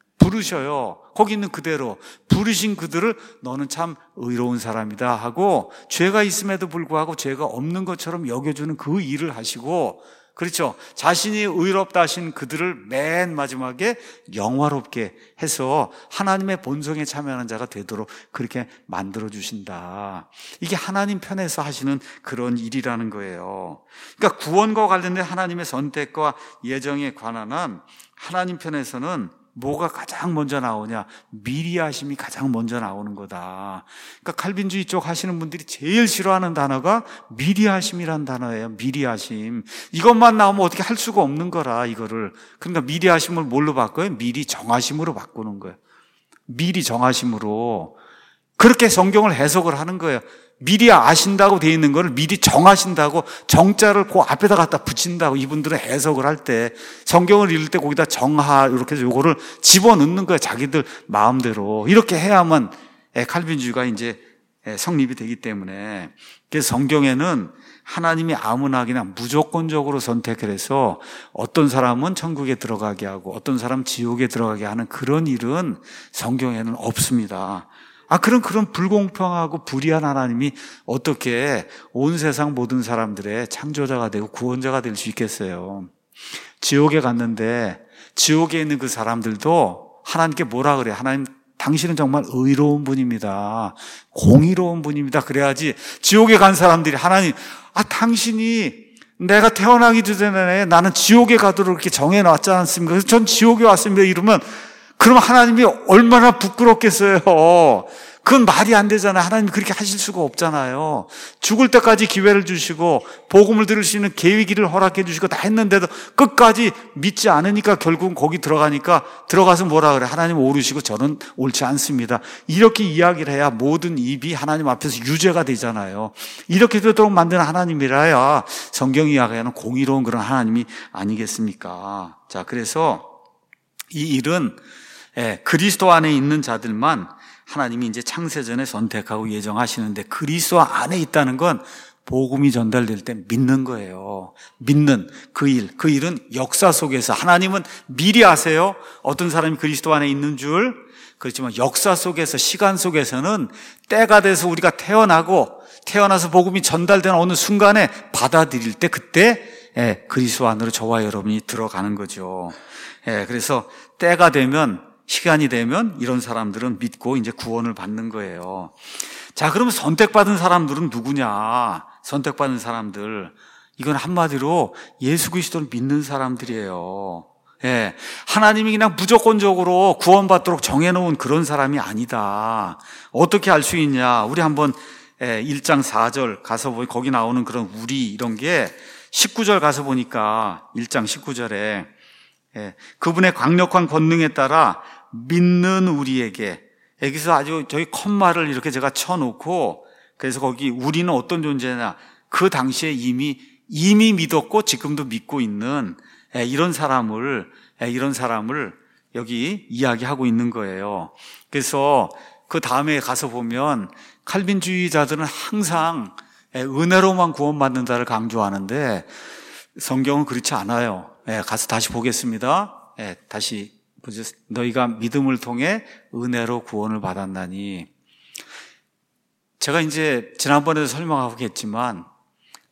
부르셔요. 거기 있는 그대로. 부르신 그들을 너는 참 의로운 사람이다 하고 죄가 있음에도 불구하고 죄가 없는 것처럼 여겨주는 그 일을 하시고, 그렇죠. 자신이 의롭다 하신 그들을 맨 마지막에 영화롭게 해서 하나님의 본성에 참여하는 자가 되도록 그렇게 만들어주신다. 이게 하나님 편에서 하시는 그런 일이라는 거예요. 그러니까 구원과 관련된 하나님의 선택과 예정에 관한 한 하나님 편에서는 뭐가 가장 먼저 나오냐? 미리 하심이 가장 먼저 나오는 거다. 그러니까 칼빈주의 쪽 하시는 분들이 제일 싫어하는 단어가 미리 하심이란 단어예요. 미리 하심. 이것만 나오면 어떻게 할 수가 없는 거라, 이거를. 그러니까 미리 하심을 뭘로 바꿔요? 미리 정하심으로 바꾸는 거예요. 미리 정하심으로. 그렇게 성경을 해석을 하는 거예요. 미리 아신다고 되어 있는 거를 미리 정하신다고, 정자를 그 앞에다 갖다 붙인다고 이분들은 해석을 할 때, 성경을 읽을 때 거기다 정하 이렇게 해서 요거를 집어넣는 거예요. 자기들 마음대로. 이렇게 해야만 칼빈주의가 이제 성립이 되기 때문에. 그래서 성경에는 하나님이 아무나 그냥 무조건적으로 선택을 해서 어떤 사람은 천국에 들어가게 하고 어떤 사람은 지옥에 들어가게 하는 그런 일은 성경에는 없습니다. 그런 불공평하고 불의한 하나님이 어떻게 온 세상 모든 사람들의 창조자가 되고 구원자가 될 수 있겠어요? 지옥에 갔는데 지옥에 있는 그 사람들도 하나님께 뭐라 그래요? 하나님, 당신은 정말 의로운 분입니다. 공의로운 분입니다. 그래야지. 지옥에 간 사람들이 하나님, 당신이 내가 태어나기 전에 나는 지옥에 가도록 이렇게 정해놨지 않습니까? 그래서 전 지옥에 왔습니다. 이러면 그럼 하나님이 얼마나 부끄럽겠어요. 그건 말이 안 되잖아요. 하나님이 그렇게 하실 수가 없잖아요. 죽을 때까지 기회를 주시고 복음을 들을 수 있는 계기를 허락해 주시고 다 했는데도 끝까지 믿지 않으니까 결국은 거기 들어가서 뭐라 그래? 하나님 오르시고 저는 옳지 않습니다. 이렇게 이야기를 해야 모든 입이 하나님 앞에서 유죄가 되잖아요. 이렇게 되도록 만든 하나님이라야 성경이 이야기하는 공의로운 그런 하나님이 아니겠습니까? 자, 그래서 이 일은 그리스도 안에 있는 자들만 하나님이 이제 창세전에 선택하고 예정하시는데, 그리스도 안에 있다는 건 복음이 전달될 때 믿는 거예요. 믿는 그 일은 역사 속에서 하나님은 미리 아세요. 어떤 사람이 그리스도 안에 있는 줄. 그렇지만 역사 속에서, 시간 속에서는 때가 돼서 우리가 태어나서 복음이 전달되는 어느 순간에 받아들일 때, 그때 그리스도 안으로 저와 여러분이 들어가는 거죠. 그래서 때가 되면, 시간이 되면 이런 사람들은 믿고 이제 구원을 받는 거예요. 자, 그러면 선택받은 사람들은 누구냐? 선택받은 사람들. 이건 한마디로 예수 그리스도를 믿는 사람들이에요. 하나님이 그냥 무조건적으로 구원받도록 정해놓은 그런 사람이 아니다. 어떻게 알 수 있냐? 우리 한번 1장 4절 가서 보니 거기 나오는 그런 우리 이런 게 19절 가서 보니까 1장 19절에 그분의 강력한 권능에 따라 믿는 우리에게, 여기서 아주 저희 컴마를 이렇게 제가 쳐놓고, 그래서 거기 우리는 어떤 존재냐, 그 당시에 이미 믿었고 지금도 믿고 있는 이런 사람을 여기 이야기하고 있는 거예요. 그래서 그 다음에 가서 보면 칼빈주의자들은 항상 은혜로만 구원받는다를 강조하는데 성경은 그렇지 않아요. 가서 다시 보겠습니다. 다시 보죠. 너희가 믿음을 통해 은혜로 구원을 받았나니. 제가 이제 지난번에도 설명하고 했지만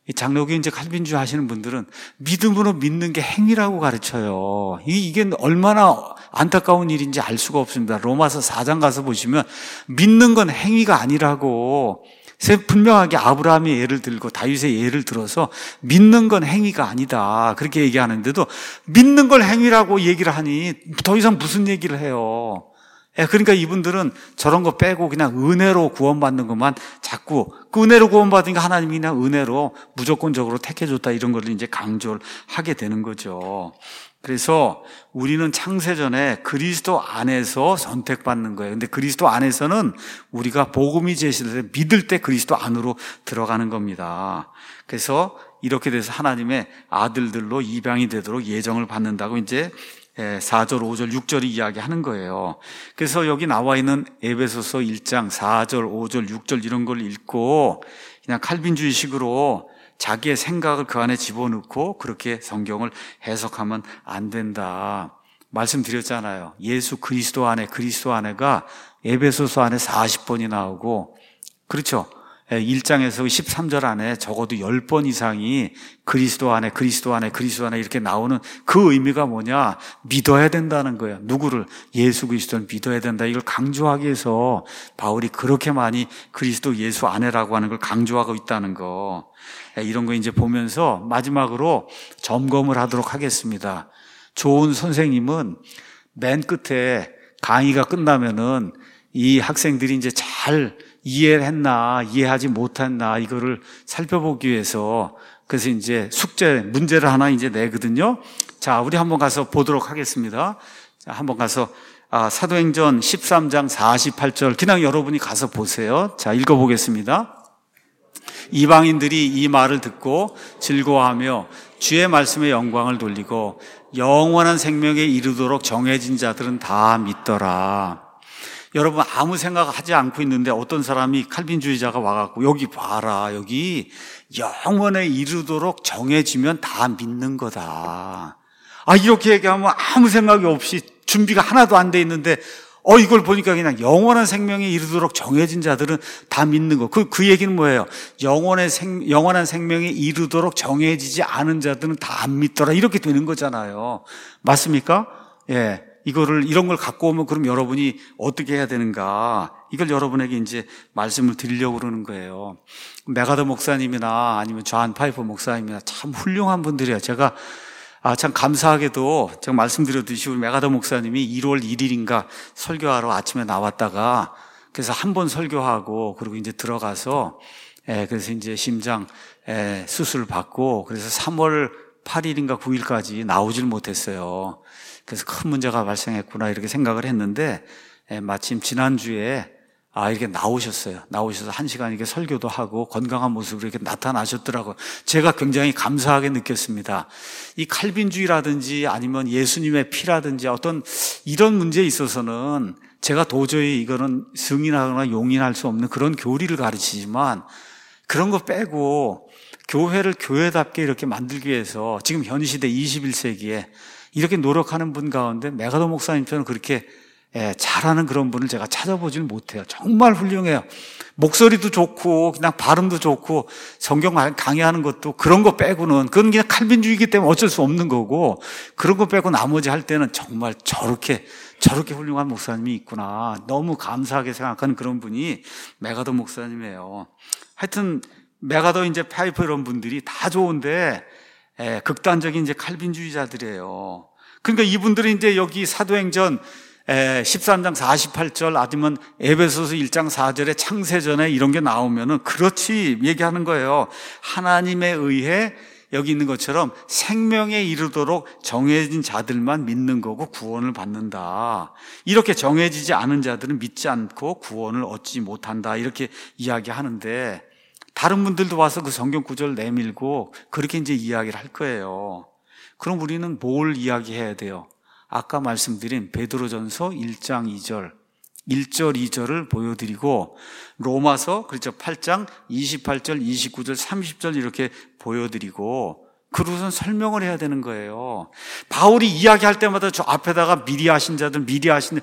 이 장로교 이제 칼빈주의 하시는 분들은 믿음으로 믿는 게 행위라고 가르쳐요. 이게 얼마나 안타까운 일인지 알 수가 없습니다. 로마서 4장 가서 보시면 믿는 건 행위가 아니라고 분명하게 아브라함의 예를 들고 다윗의 예를 들어서 믿는 건 행위가 아니다 그렇게 얘기하는데도 믿는 걸 행위라고 얘기를 하니 더 이상 무슨 얘기를 해요. 그러니까 이분들은 저런 거 빼고 그냥 은혜로 구원받는 것만 자꾸 그 은혜로 구원받으니까 하나님이 그냥 은혜로 무조건적으로 택해줬다 이런 걸 이제 강조를 하게 되는 거죠. 그래서 우리는 창세전에 그리스도 안에서 선택받는 거예요. 근데 그리스도 안에서는 우리가 복음이 제시될 때 믿을 때 그리스도 안으로 들어가는 겁니다. 그래서 이렇게 돼서 하나님의 아들들로 입양이 되도록 예정을 받는다고 이제 4절, 5절, 6절이 이야기하는 거예요. 그래서 여기 나와 있는 에베소서 1장 4절, 5절, 6절 이런 걸 읽고 그냥 칼빈주의식으로 자기의 생각을 그 안에 집어넣고 그렇게 성경을 해석하면 안 된다. 말씀드렸잖아요. 예수 그리스도 안에가 에베소서 안에 40번이 나오고 그렇죠. 1장에서 13절 안에 적어도 10번 이상이 그리스도 안에 이렇게 나오는 그 의미가 뭐냐? 믿어야 된다는 거예요. 누구를? 예수 그리스도를 믿어야 된다. 이걸 강조하기 위해서 바울이 그렇게 많이 그리스도 예수 안에라고 하는 걸 강조하고 있다는 거. 이런 거 이제 보면서 마지막으로 점검을 하도록 하겠습니다. 좋은 선생님은 맨 끝에 강의가 끝나면은 이 학생들이 이제 잘 이해했나, 이해하지 못했나, 이거를 살펴보기 위해서, 그래서 이제 문제를 하나 이제 내거든요. 자, 우리 한번 가서 보도록 하겠습니다. 자, 한번 가서, 사도행전 13장 48절, 그냥 여러분이 가서 보세요. 자, 읽어보겠습니다. 이방인들이 이 말을 듣고 즐거워하며 주의 말씀에 영광을 돌리고 영원한 생명에 이르도록 정해진 자들은 다 믿더라. 여러분 아무 생각하지 않고 있는데 어떤 사람이 칼빈주의자가 와갖고 여기 봐라, 여기 영원에 이르도록 정해지면 다 믿는 거다. 이렇게 얘기하면 아무 생각이 없이 준비가 하나도 안 돼 있는데 이걸 보니까 그냥 영원한 생명에 이르도록 정해진 자들은 다 믿는 거. 그 얘기는 뭐예요? 영원한 생명에 이르도록 정해지지 않은 자들은 다 안 믿더라. 이렇게 되는 거잖아요. 맞습니까? 예. 이런 걸 갖고 오면 그럼 여러분이 어떻게 해야 되는가? 이걸 여러분에게 이제 말씀을 드리려고 그러는 거예요. 메가더 목사님이나 아니면 존 파이퍼 목사님이나 참 훌륭한 분들이에요. 제가 참 감사하게도 제가 말씀드렸듯이 우리 메가더 목사님이 1월 1일인가 설교하러 아침에 나왔다가 그래서 한 번 설교하고 그리고 이제 들어가서 그래서 이제 심장 수술 받고 그래서 3월 8일인가 9일까지 나오질 못했어요. 그래서 큰 문제가 발생했구나 이렇게 생각을 했는데 마침 지난주에 이렇게 나오셨어요. 나오셔서 1시간 이렇게 설교도 하고 건강한 모습으로 이렇게 나타나셨더라고요. 제가 굉장히 감사하게 느꼈습니다. 이 칼빈주의라든지 아니면 예수님의 피라든지 어떤 이런 문제에 있어서는 제가 도저히 이거는 승인하거나 용인할 수 없는 그런 교리를 가르치지만 그런 거 빼고 교회를 교회답게 이렇게 만들기 위해서 지금 현 시대 21세기에 이렇게 노력하는 분 가운데 메가더 목사님처럼 그렇게 잘하는 그런 분을 제가 찾아보지는 못해요. 정말 훌륭해요. 목소리도 좋고 그냥 발음도 좋고 성경 강의하는 것도 그런 거 빼고는 그건 그냥 칼빈주의이기 때문에 어쩔 수 없는 거고 그런 거 빼고 나머지 할 때는 정말 저렇게 훌륭한 목사님이 있구나. 너무 감사하게 생각하는 그런 분이 메가더 목사님이에요. 하여튼 메가더 이제 파이프 이런 분들이 다 좋은데 극단적인 이제 칼빈주의자들이에요. 그러니까 이분들이 이제 여기 사도행전 13장 48절 아니면 에베소서 1장 4절에 창세전에 이런 게 나오면은 그렇지 얘기하는 거예요. 하나님에 의해 여기 있는 것처럼 생명에 이르도록 정해진 자들만 믿는 거고 구원을 받는다. 이렇게 정해지지 않은 자들은 믿지 않고 구원을 얻지 못한다. 이렇게 이야기하는데 다른 분들도 와서 그 성경 구절 내밀고 그렇게 이제 이야기를 할 거예요. 그럼 우리는 뭘 이야기해야 돼요? 아까 말씀드린 베드로전서 1장 2절, 1절, 2절을 보여드리고 로마서 그렇죠 8장 28절, 29절, 30절 이렇게 보여드리고 그러고선 설명을 해야 되는 거예요. 바울이 이야기할 때마다 저 앞에다가 미리 하신 자들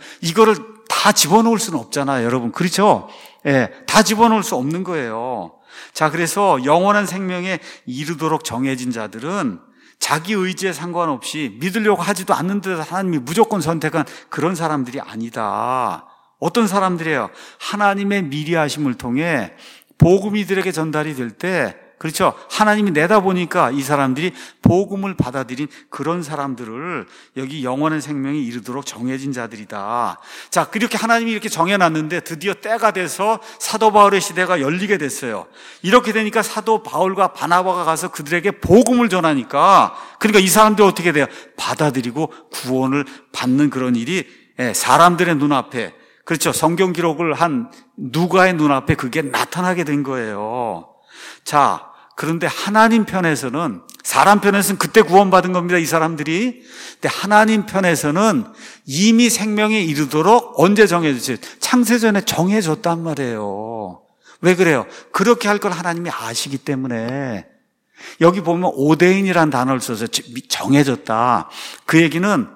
이거를 다 집어넣을 수는 없잖아요, 여러분. 그렇죠? 다 집어넣을 수 없는 거예요. 자, 그래서 영원한 생명에 이르도록 정해진 자들은 자기 의지에 상관없이 믿으려고 하지도 않는데 하나님이 무조건 선택한 그런 사람들이 아니다. 어떤 사람들이에요? 하나님의 미리 하심을 통해 복음이 이들에게 전달이 될 때, 그렇죠? 하나님이 내다보니까 이 사람들이 복음을 받아들인 그런 사람들을 여기 영원한 생명에 이르도록 정해진 자들이다. 자, 그렇게 하나님이 이렇게 정해놨는데 드디어 때가 돼서 사도 바울의 시대가 열리게 됐어요. 이렇게 되니까 사도 바울과 바나바가 가서 그들에게 복음을 전하니까, 그러니까 이 사람들이 어떻게 돼요? 받아들이고 구원을 받는 그런 일이 사람들의 눈앞에, 그렇죠? 성경 기록을 한 누가의 눈앞에 그게 나타나게 된 거예요. 자, 그런데 하나님 편에서는, 사람 편에서는 그때 구원받은 겁니다, 이 사람들이. 근데 하나님 편에서는 이미 생명에 이르도록 언제 정해졌어요? 창세전에 정해졌단 말이에요. 왜 그래요? 그렇게 할 걸 하나님이 아시기 때문에. 여기 보면 오데인이라는 단어를 써서 정해졌다. 그 얘기는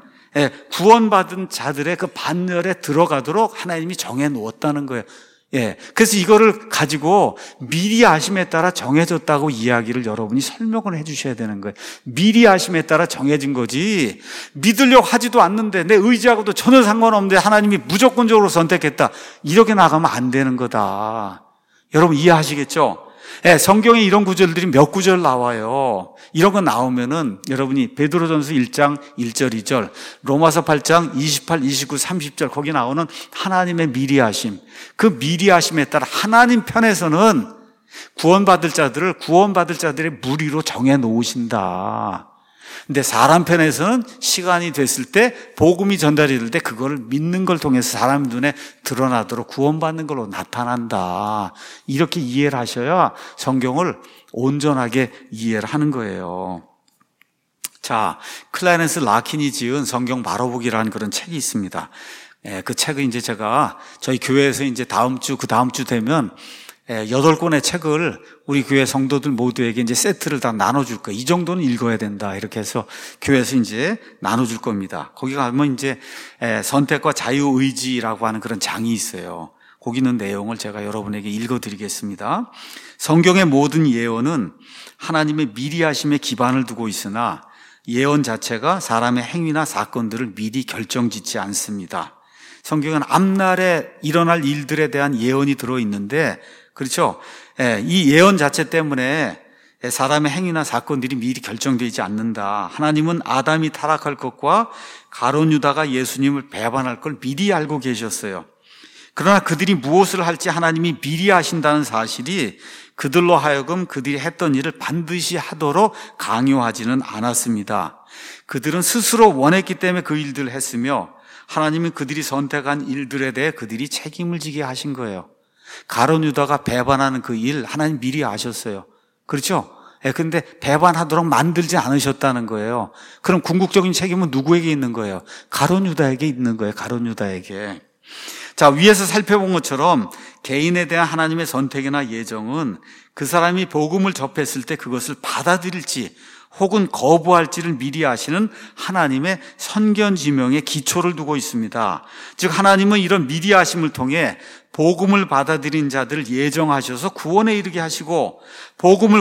구원받은 자들의 그 반열에 들어가도록 하나님이 정해 놓았다는 거예요. 그래서 이거를 가지고 미리 아심에 따라 정해졌다고 이야기를 여러분이 설명을 해 주셔야 되는 거예요. 미리 아심에 따라 정해진 거지, 믿으려고 하지도 않는데 내 의지하고도 전혀 상관없는데 하나님이 무조건적으로 선택했다, 이렇게 나가면 안 되는 거다. 여러분 이해하시겠죠? 성경에 이런 구절들이 몇 구절 나와요. 이런 거 나오면은 여러분이 베드로전서 1장 1절 2절, 로마서 8장 28, 29, 30절 거기 나오는 하나님의 미리하심, 그 미리하심에 따라 하나님 편에서는 구원받을 자들의 무리로 정해 놓으신다. 근데 사람 편에서는 시간이 됐을 때, 복음이 전달이 될 때 그걸 믿는 걸 통해서 사람 눈에 드러나도록 구원받는 걸로 나타난다. 이렇게 이해를 하셔야 성경을 온전하게 이해를 하는 거예요. 자, 클라렌스 라킨이 지은 성경 바로보기라는 그런 책이 있습니다. 그 책은 이제 제가 저희 교회에서 이제 그 다음 주 되면 8권의 책을 우리 교회 성도들 모두에게 이제 세트를 다 나눠줄 거예요. 이 정도는 읽어야 된다, 이렇게 해서 교회에서 이제 나눠줄 겁니다. 거기 가면 이제 선택과 자유의지라고 하는 그런 장이 있어요. 거기 있는 내용을 제가 여러분에게 읽어드리겠습니다. 성경의 모든 예언은 하나님의 미리하심에 기반을 두고 있으나 예언 자체가 사람의 행위나 사건들을 미리 결정짓지 않습니다. 성경은 앞날에 일어날 일들에 대한 예언이 들어있는데, 그렇죠? 이 예언 자체 때문에 사람의 행위나 사건들이 미리 결정되지 않는다. 하나님은 아담이 타락할 것과 가룟 유다가 예수님을 배반할 걸 미리 알고 계셨어요. 그러나 그들이 무엇을 할지 하나님이 미리 아신다는 사실이 그들로 하여금 그들이 했던 일을 반드시 하도록 강요하지는 않았습니다. 그들은 스스로 원했기 때문에 그 일들을 했으며 하나님은 그들이 선택한 일들에 대해 그들이 책임을 지게 하신 거예요. 가룟 유다가 배반하는 그 일 하나님 미리 아셨어요. 그렇죠? 근데 배반하도록 만들지 않으셨다는 거예요. 그럼 궁극적인 책임은 누구에게 있는 거예요? 가룟 유다에게 있는 거예요. 가룟 유다에게. 자, 위에서 살펴본 것처럼 개인에 대한 하나님의 선택이나 예정은 그 사람이 복음을 접했을 때 그것을 받아들일지 혹은 거부할지를 미리 아시는 하나님의 선견지명의 기초를 두고 있습니다. 즉 하나님은 이런 미리 아심을 통해 복음을 받아들인 자들을 예정하셔서 구원에 이르게 하시고 복음을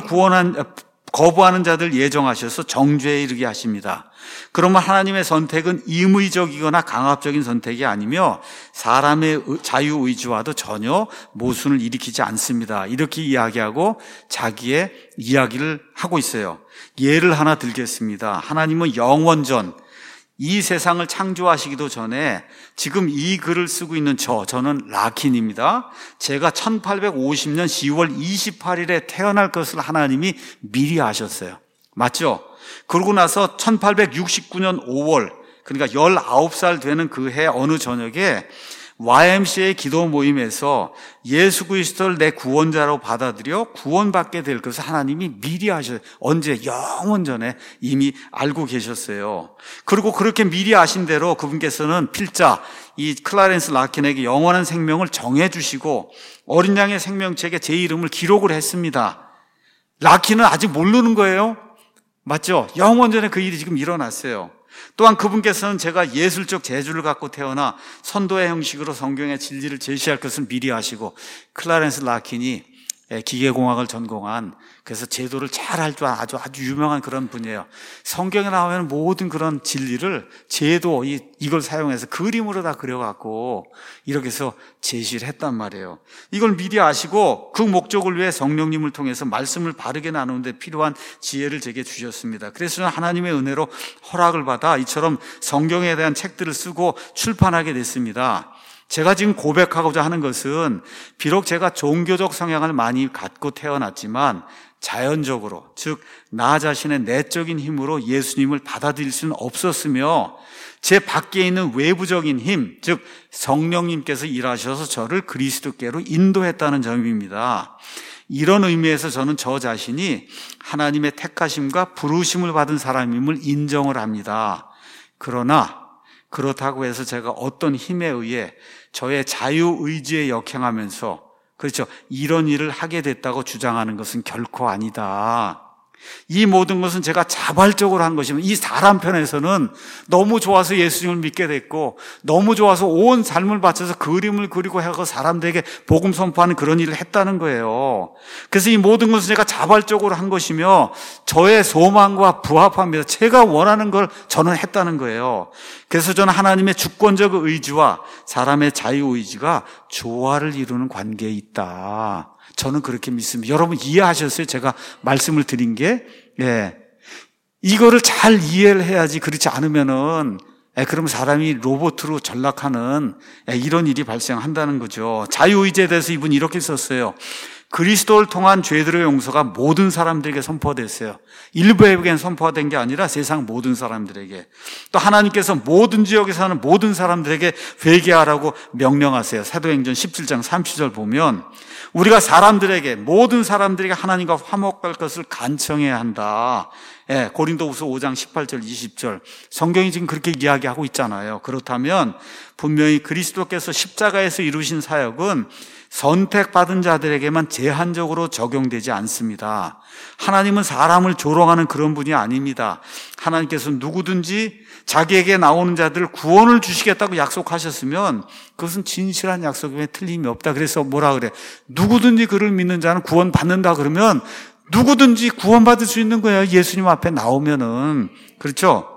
거부하는 자들 예정하셔서 정죄에 이르게 하십니다. 그러면 하나님의 선택은 임의적이거나 강압적인 선택이 아니며 사람의 자유의지와도 전혀 모순을 일으키지 않습니다. 이렇게 이야기하고 자기의 이야기를 하고 있어요. 예를 하나 들겠습니다. 하나님은 영원전, 이 세상을 창조하시기도 전에 지금 이 글을 쓰고 있는 저는 라킨입니다. 제가 1850년 10월 28일에 태어날 것을 하나님이 미리 아셨어요. 맞죠? 그러고 나서 1869년 5월, 그러니까 19살 되는 그 해 어느 저녁에 YMCA 기도 모임에서 예수 그리스도를 내 구원자로 받아들여 구원받게 될 것을 하나님이 미리 아셨어요. 언제? 영원 전에 이미 알고 계셨어요. 그리고 그렇게 미리 아신 대로 그분께서는 필자, 이 클라렌스 라킨에게 영원한 생명을 정해주시고 어린 양의 생명책에 제 이름을 기록을 했습니다. 라킨은 아직 모르는 거예요. 맞죠? 영원 전에 그 일이 지금 일어났어요. 또한 그분께서는 제가 예술적 재주를 갖고 태어나 선도의 형식으로 성경의 진리를 제시할 것을 미리 아시고 클라렌스 라킨이 기계공학을 전공한, 그래서 제도를 잘 할 줄 아주 유명한 그런 분이에요. 성경에 나오면 모든 그런 진리를 제도, 이걸 사용해서 그림으로 다 그려갖고 이렇게 해서 제시를 했단 말이에요. 이걸 미리 아시고 그 목적을 위해 성령님을 통해서 말씀을 바르게 나누는데 필요한 지혜를 제게 주셨습니다. 그래서 저는 하나님의 은혜로 허락을 받아 이처럼 성경에 대한 책들을 쓰고 출판하게 됐습니다. 제가 지금 고백하고자 하는 것은 비록 제가 종교적 성향을 많이 갖고 태어났지만 자연적으로, 즉 나 자신의 내적인 힘으로 예수님을 받아들일 수는 없었으며 제 밖에 있는 외부적인 힘, 즉 성령님께서 일하셔서 저를 그리스도께로 인도했다는 점입니다. 이런 의미에서 저는 저 자신이 하나님의 택하심과 부르심을 받은 사람임을 인정을 합니다. 그러나 그렇다고 해서 제가 어떤 힘에 의해 저의 자유의지에 역행하면서, 그렇죠, 이런 일을 하게 됐다고 주장하는 것은 결코 아니다. 이 모든 것은 제가 자발적으로 한 것이면, 이 사람 편에서는 너무 좋아서 예수님을 믿게 됐고 너무 좋아서 온 삶을 바쳐서 그림을 그리고 하고 사람들에게 복음 선포하는 그런 일을 했다는 거예요. 그래서 이 모든 것은 제가 자발적으로 한 것이며 저의 소망과 부합합니다. 제가 원하는 걸 저는 했다는 거예요. 그래서 저는 하나님의 주권적 의지와 사람의 자유의지가 조화를 이루는 관계에 있다, 저는 그렇게 믿습니다. 여러분 이해하셨어요? 제가 말씀을 드린 게, 이거를 잘 이해를 해야지. 그렇지 않으면은, 그러면 사람이 로봇으로 전락하는 이런 일이 발생한다는 거죠. 자유의지에 대해서 이분이 이렇게 썼어요. 그리스도를 통한 죄들의 용서가 모든 사람들에게 선포됐어요. 일부에게는 선포가 된 게 아니라 세상 모든 사람들에게. 또 하나님께서 모든 지역에 사는 모든 사람들에게 회개하라고 명령하세요. 사도행전 17장 30절 보면 우리가 사람들에게, 모든 사람들에게 하나님과 화목할 것을 간청해야 한다. 고린도후서 5장 18절 20절 성경이 지금 그렇게 이야기하고 있잖아요. 그렇다면 분명히 그리스도께서 십자가에서 이루신 사역은 선택받은 자들에게만 제한적으로 적용되지 않습니다. 하나님은 사람을 조롱하는 그런 분이 아닙니다. 하나님께서 누구든지 자기에게 나오는 자들을 구원을 주시겠다고 약속하셨으면 그것은 진실한 약속임에 틀림이 없다. 그래서 뭐라 그래? 누구든지 그를 믿는 자는 구원받는다 그러면 누구든지 구원받을 수 있는 거예요. 예수님 앞에 나오면은. 그렇죠?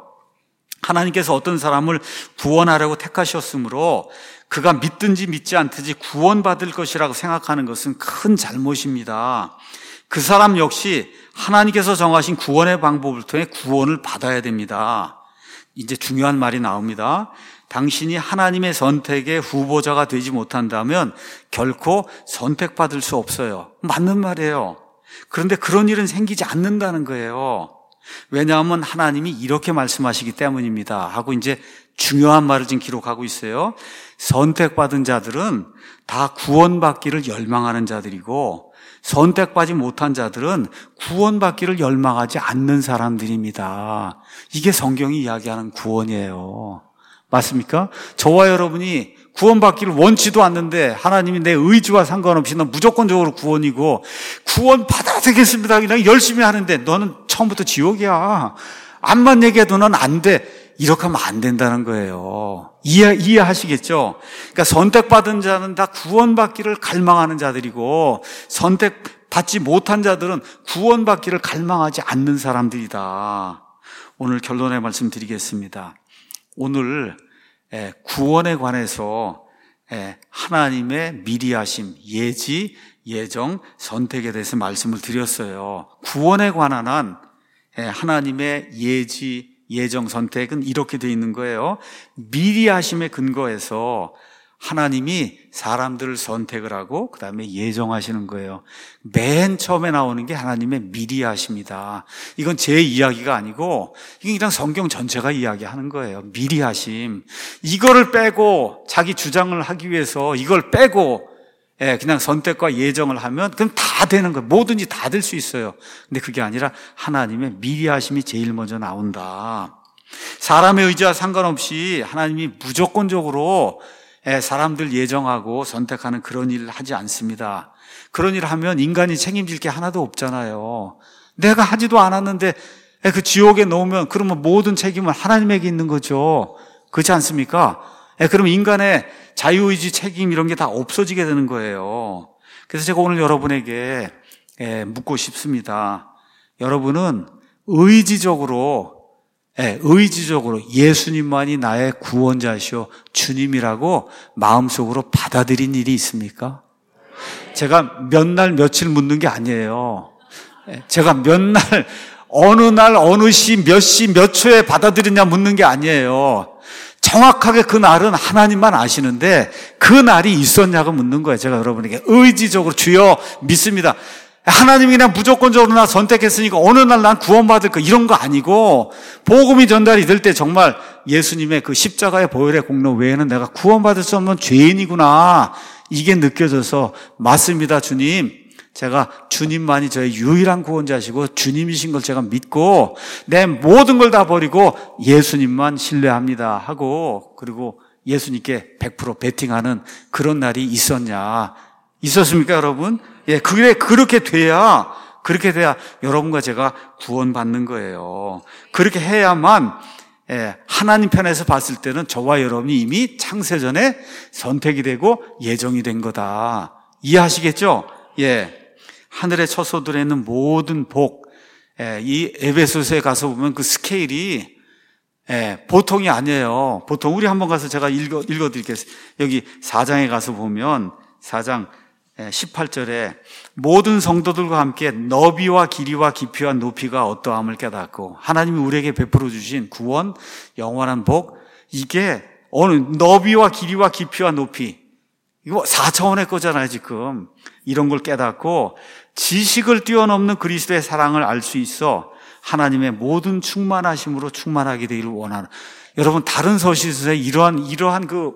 하나님께서 어떤 사람을 구원하려고 택하셨으므로 그가 믿든지 믿지 않든지 구원받을 것이라고 생각하는 것은 큰 잘못입니다. 그 사람 역시 하나님께서 정하신 구원의 방법을 통해 구원을 받아야 됩니다. 이제 중요한 말이 나옵니다. 당신이 하나님의 선택의 후보자가 되지 못한다면 결코 선택받을 수 없어요. 맞는 말이에요. 그런데 그런 일은 생기지 않는다는 거예요. 왜냐하면 하나님이 이렇게 말씀하시기 때문입니다 하고 이제 중요한 말을 지금 기록하고 있어요. 선택받은 자들은 다 구원받기를 열망하는 자들이고 선택받지 못한 자들은 구원받기를 열망하지 않는 사람들입니다. 이게 성경이 이야기하는 구원이에요. 맞습니까? 저와 여러분이 구원받기를 원치도 않는데 하나님이 내 의지와 상관없이 넌 무조건적으로 구원이고 구원 받아야 되겠습니다. 그냥 열심히 하는데 너는 처음부터 지옥이야. 암만 얘기해도 넌 안 돼. 이렇게 하면 안 된다는 거예요. 이해하시겠죠? 그러니까 선택받은 자는 다 구원받기를 갈망하는 자들이고 선택받지 못한 자들은 구원받기를 갈망하지 않는 사람들이다. 오늘 결론의 말씀 드리겠습니다. 오늘 구원에 관해서 하나님의 미리 하심, 예지, 예정, 선택에 대해서 말씀을 드렸어요. 구원에 관한 한 하나님의 예지, 예정, 선택은 이렇게 되어 있는 거예요. 미리 하심에 근거해서 하나님이 사람들을 선택을 하고 그 다음에 예정하시는 거예요. 맨 처음에 나오는 게 하나님의 미리 하심이다. 이건 제 이야기가 아니고 이게 그냥 성경 전체가 이야기하는 거예요. 미리 하심. 이거를 빼고 자기 주장을 하기 위해서 이걸 빼고 그냥 선택과 예정을 하면 그럼 다 되는 거예요. 뭐든지 다 될 수 있어요. 근데 그게 아니라 하나님의 미리 하심이 제일 먼저 나온다. 사람의 의지와 상관없이 하나님이 무조건적으로 사람들 예정하고 선택하는 그런 일을 하지 않습니다. 그런 일을 하면 인간이 책임질 게 하나도 없잖아요. 내가 하지도 않았는데 그 지옥에 넣으면 그러면 모든 책임은 하나님에게 있는 거죠. 그렇지 않습니까? 그러면 인간의 자유의지 책임 이런 게 다 없어지게 되는 거예요. 그래서 제가 오늘 여러분에게 묻고 싶습니다. 여러분은 의지적으로 예수님만이 나의 구원자시오 주님이라고 마음속으로 받아들인 일이 있습니까? 제가 몇 날 며칠 묻는 게 아니에요. 제가 몇 날 어느 시 몇 초에 받아들이냐 묻는 게 아니에요. 정확하게 그 날은 하나님만 아시는데 그 날이 있었냐고 묻는 거예요. 제가 여러분에게 의지적으로 주여 믿습니다. 하나님이 그냥 무조건적으로 나 선택했으니까 어느 날 난 구원받을 거 이런 거 아니고 복음이 전달이 될 때 정말 예수님의 그 십자가의 보혈의 공로 외에는 내가 구원받을 수 없는 죄인이구나 이게 느껴져서 맞습니다 주님. 제가 주님만이 저의 유일한 구원자시고 주님이신 걸 제가 믿고 내 모든 걸 다 버리고 예수님만 신뢰합니다 하고 그리고 예수님께 100% 베팅하는 그런 날이 있었냐? 있었습니까 여러분? 그렇게 돼야 여러분과 제가 구원받는 거예요. 그렇게 해야만 하나님 편에서 봤을 때는 저와 여러분이 이미 창세전에 선택이 되고 예정이 된 거다. 이해하시겠죠? 하늘의 처소들에 있는 모든 복, 이 에베소서에 가서 보면 그 스케일이 보통이 아니에요. 보통 우리 한번 가서 제가 읽어드리겠습니다. 여기 4장에 가서 보면 4장 18절에 모든 성도들과 함께 너비와 길이와 깊이와 높이가 어떠함을 깨닫고 하나님이 우리에게 베풀어 주신 구원, 영원한 복 이게 어느 너비와 길이와 깊이와 높이 이거 4차원의 거잖아요 지금. 이런 걸 깨닫고 지식을 뛰어넘는 그리스도의 사랑을 알 수 있어 하나님의 모든 충만하심으로 충만하게 되기를 원하는. 여러분 다른 서신서에 이러한 그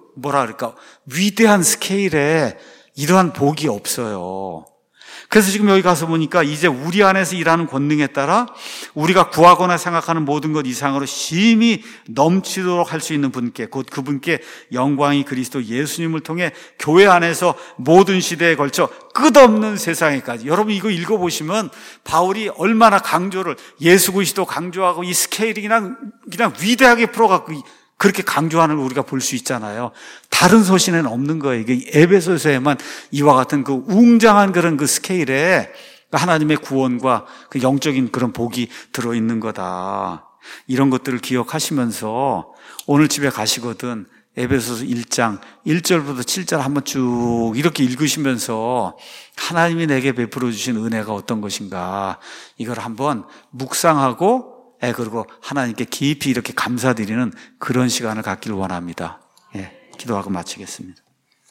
위대한 스케일에 이러한 복이 없어요. 그래서 지금 여기 가서 보니까 이제 우리 안에서 일하는 권능에 따라 우리가 구하거나 생각하는 모든 것 이상으로 심히 넘치도록 할 수 있는 분께 곧 그분께 영광이 그리스도 예수님을 통해 교회 안에서 모든 시대에 걸쳐 끝없는 세상에까지. 여러분 이거 읽어보시면 바울이 얼마나 강조를 예수 그리스도 강조하고 이 스케일이 그냥 위대하게 풀어갖고 그렇게 강조하는 걸 우리가 볼 수 있잖아요. 다른 서신에는 없는 거예요. 이게 에베소서에만 이와 같은 그 웅장한 그런 그 스케일에 하나님의 구원과 그 영적인 그런 복이 들어있는 거다. 이런 것들을 기억하시면서 오늘 집에 가시거든 에베소서 1장 1절부터 7절 한번 쭉 이렇게 읽으시면서 하나님이 내게 베풀어 주신 은혜가 어떤 것인가 이걸 한번 묵상하고 그리고 하나님께 깊이 이렇게 감사드리는 그런 시간을 갖기를 원합니다. 기도하고 마치겠습니다.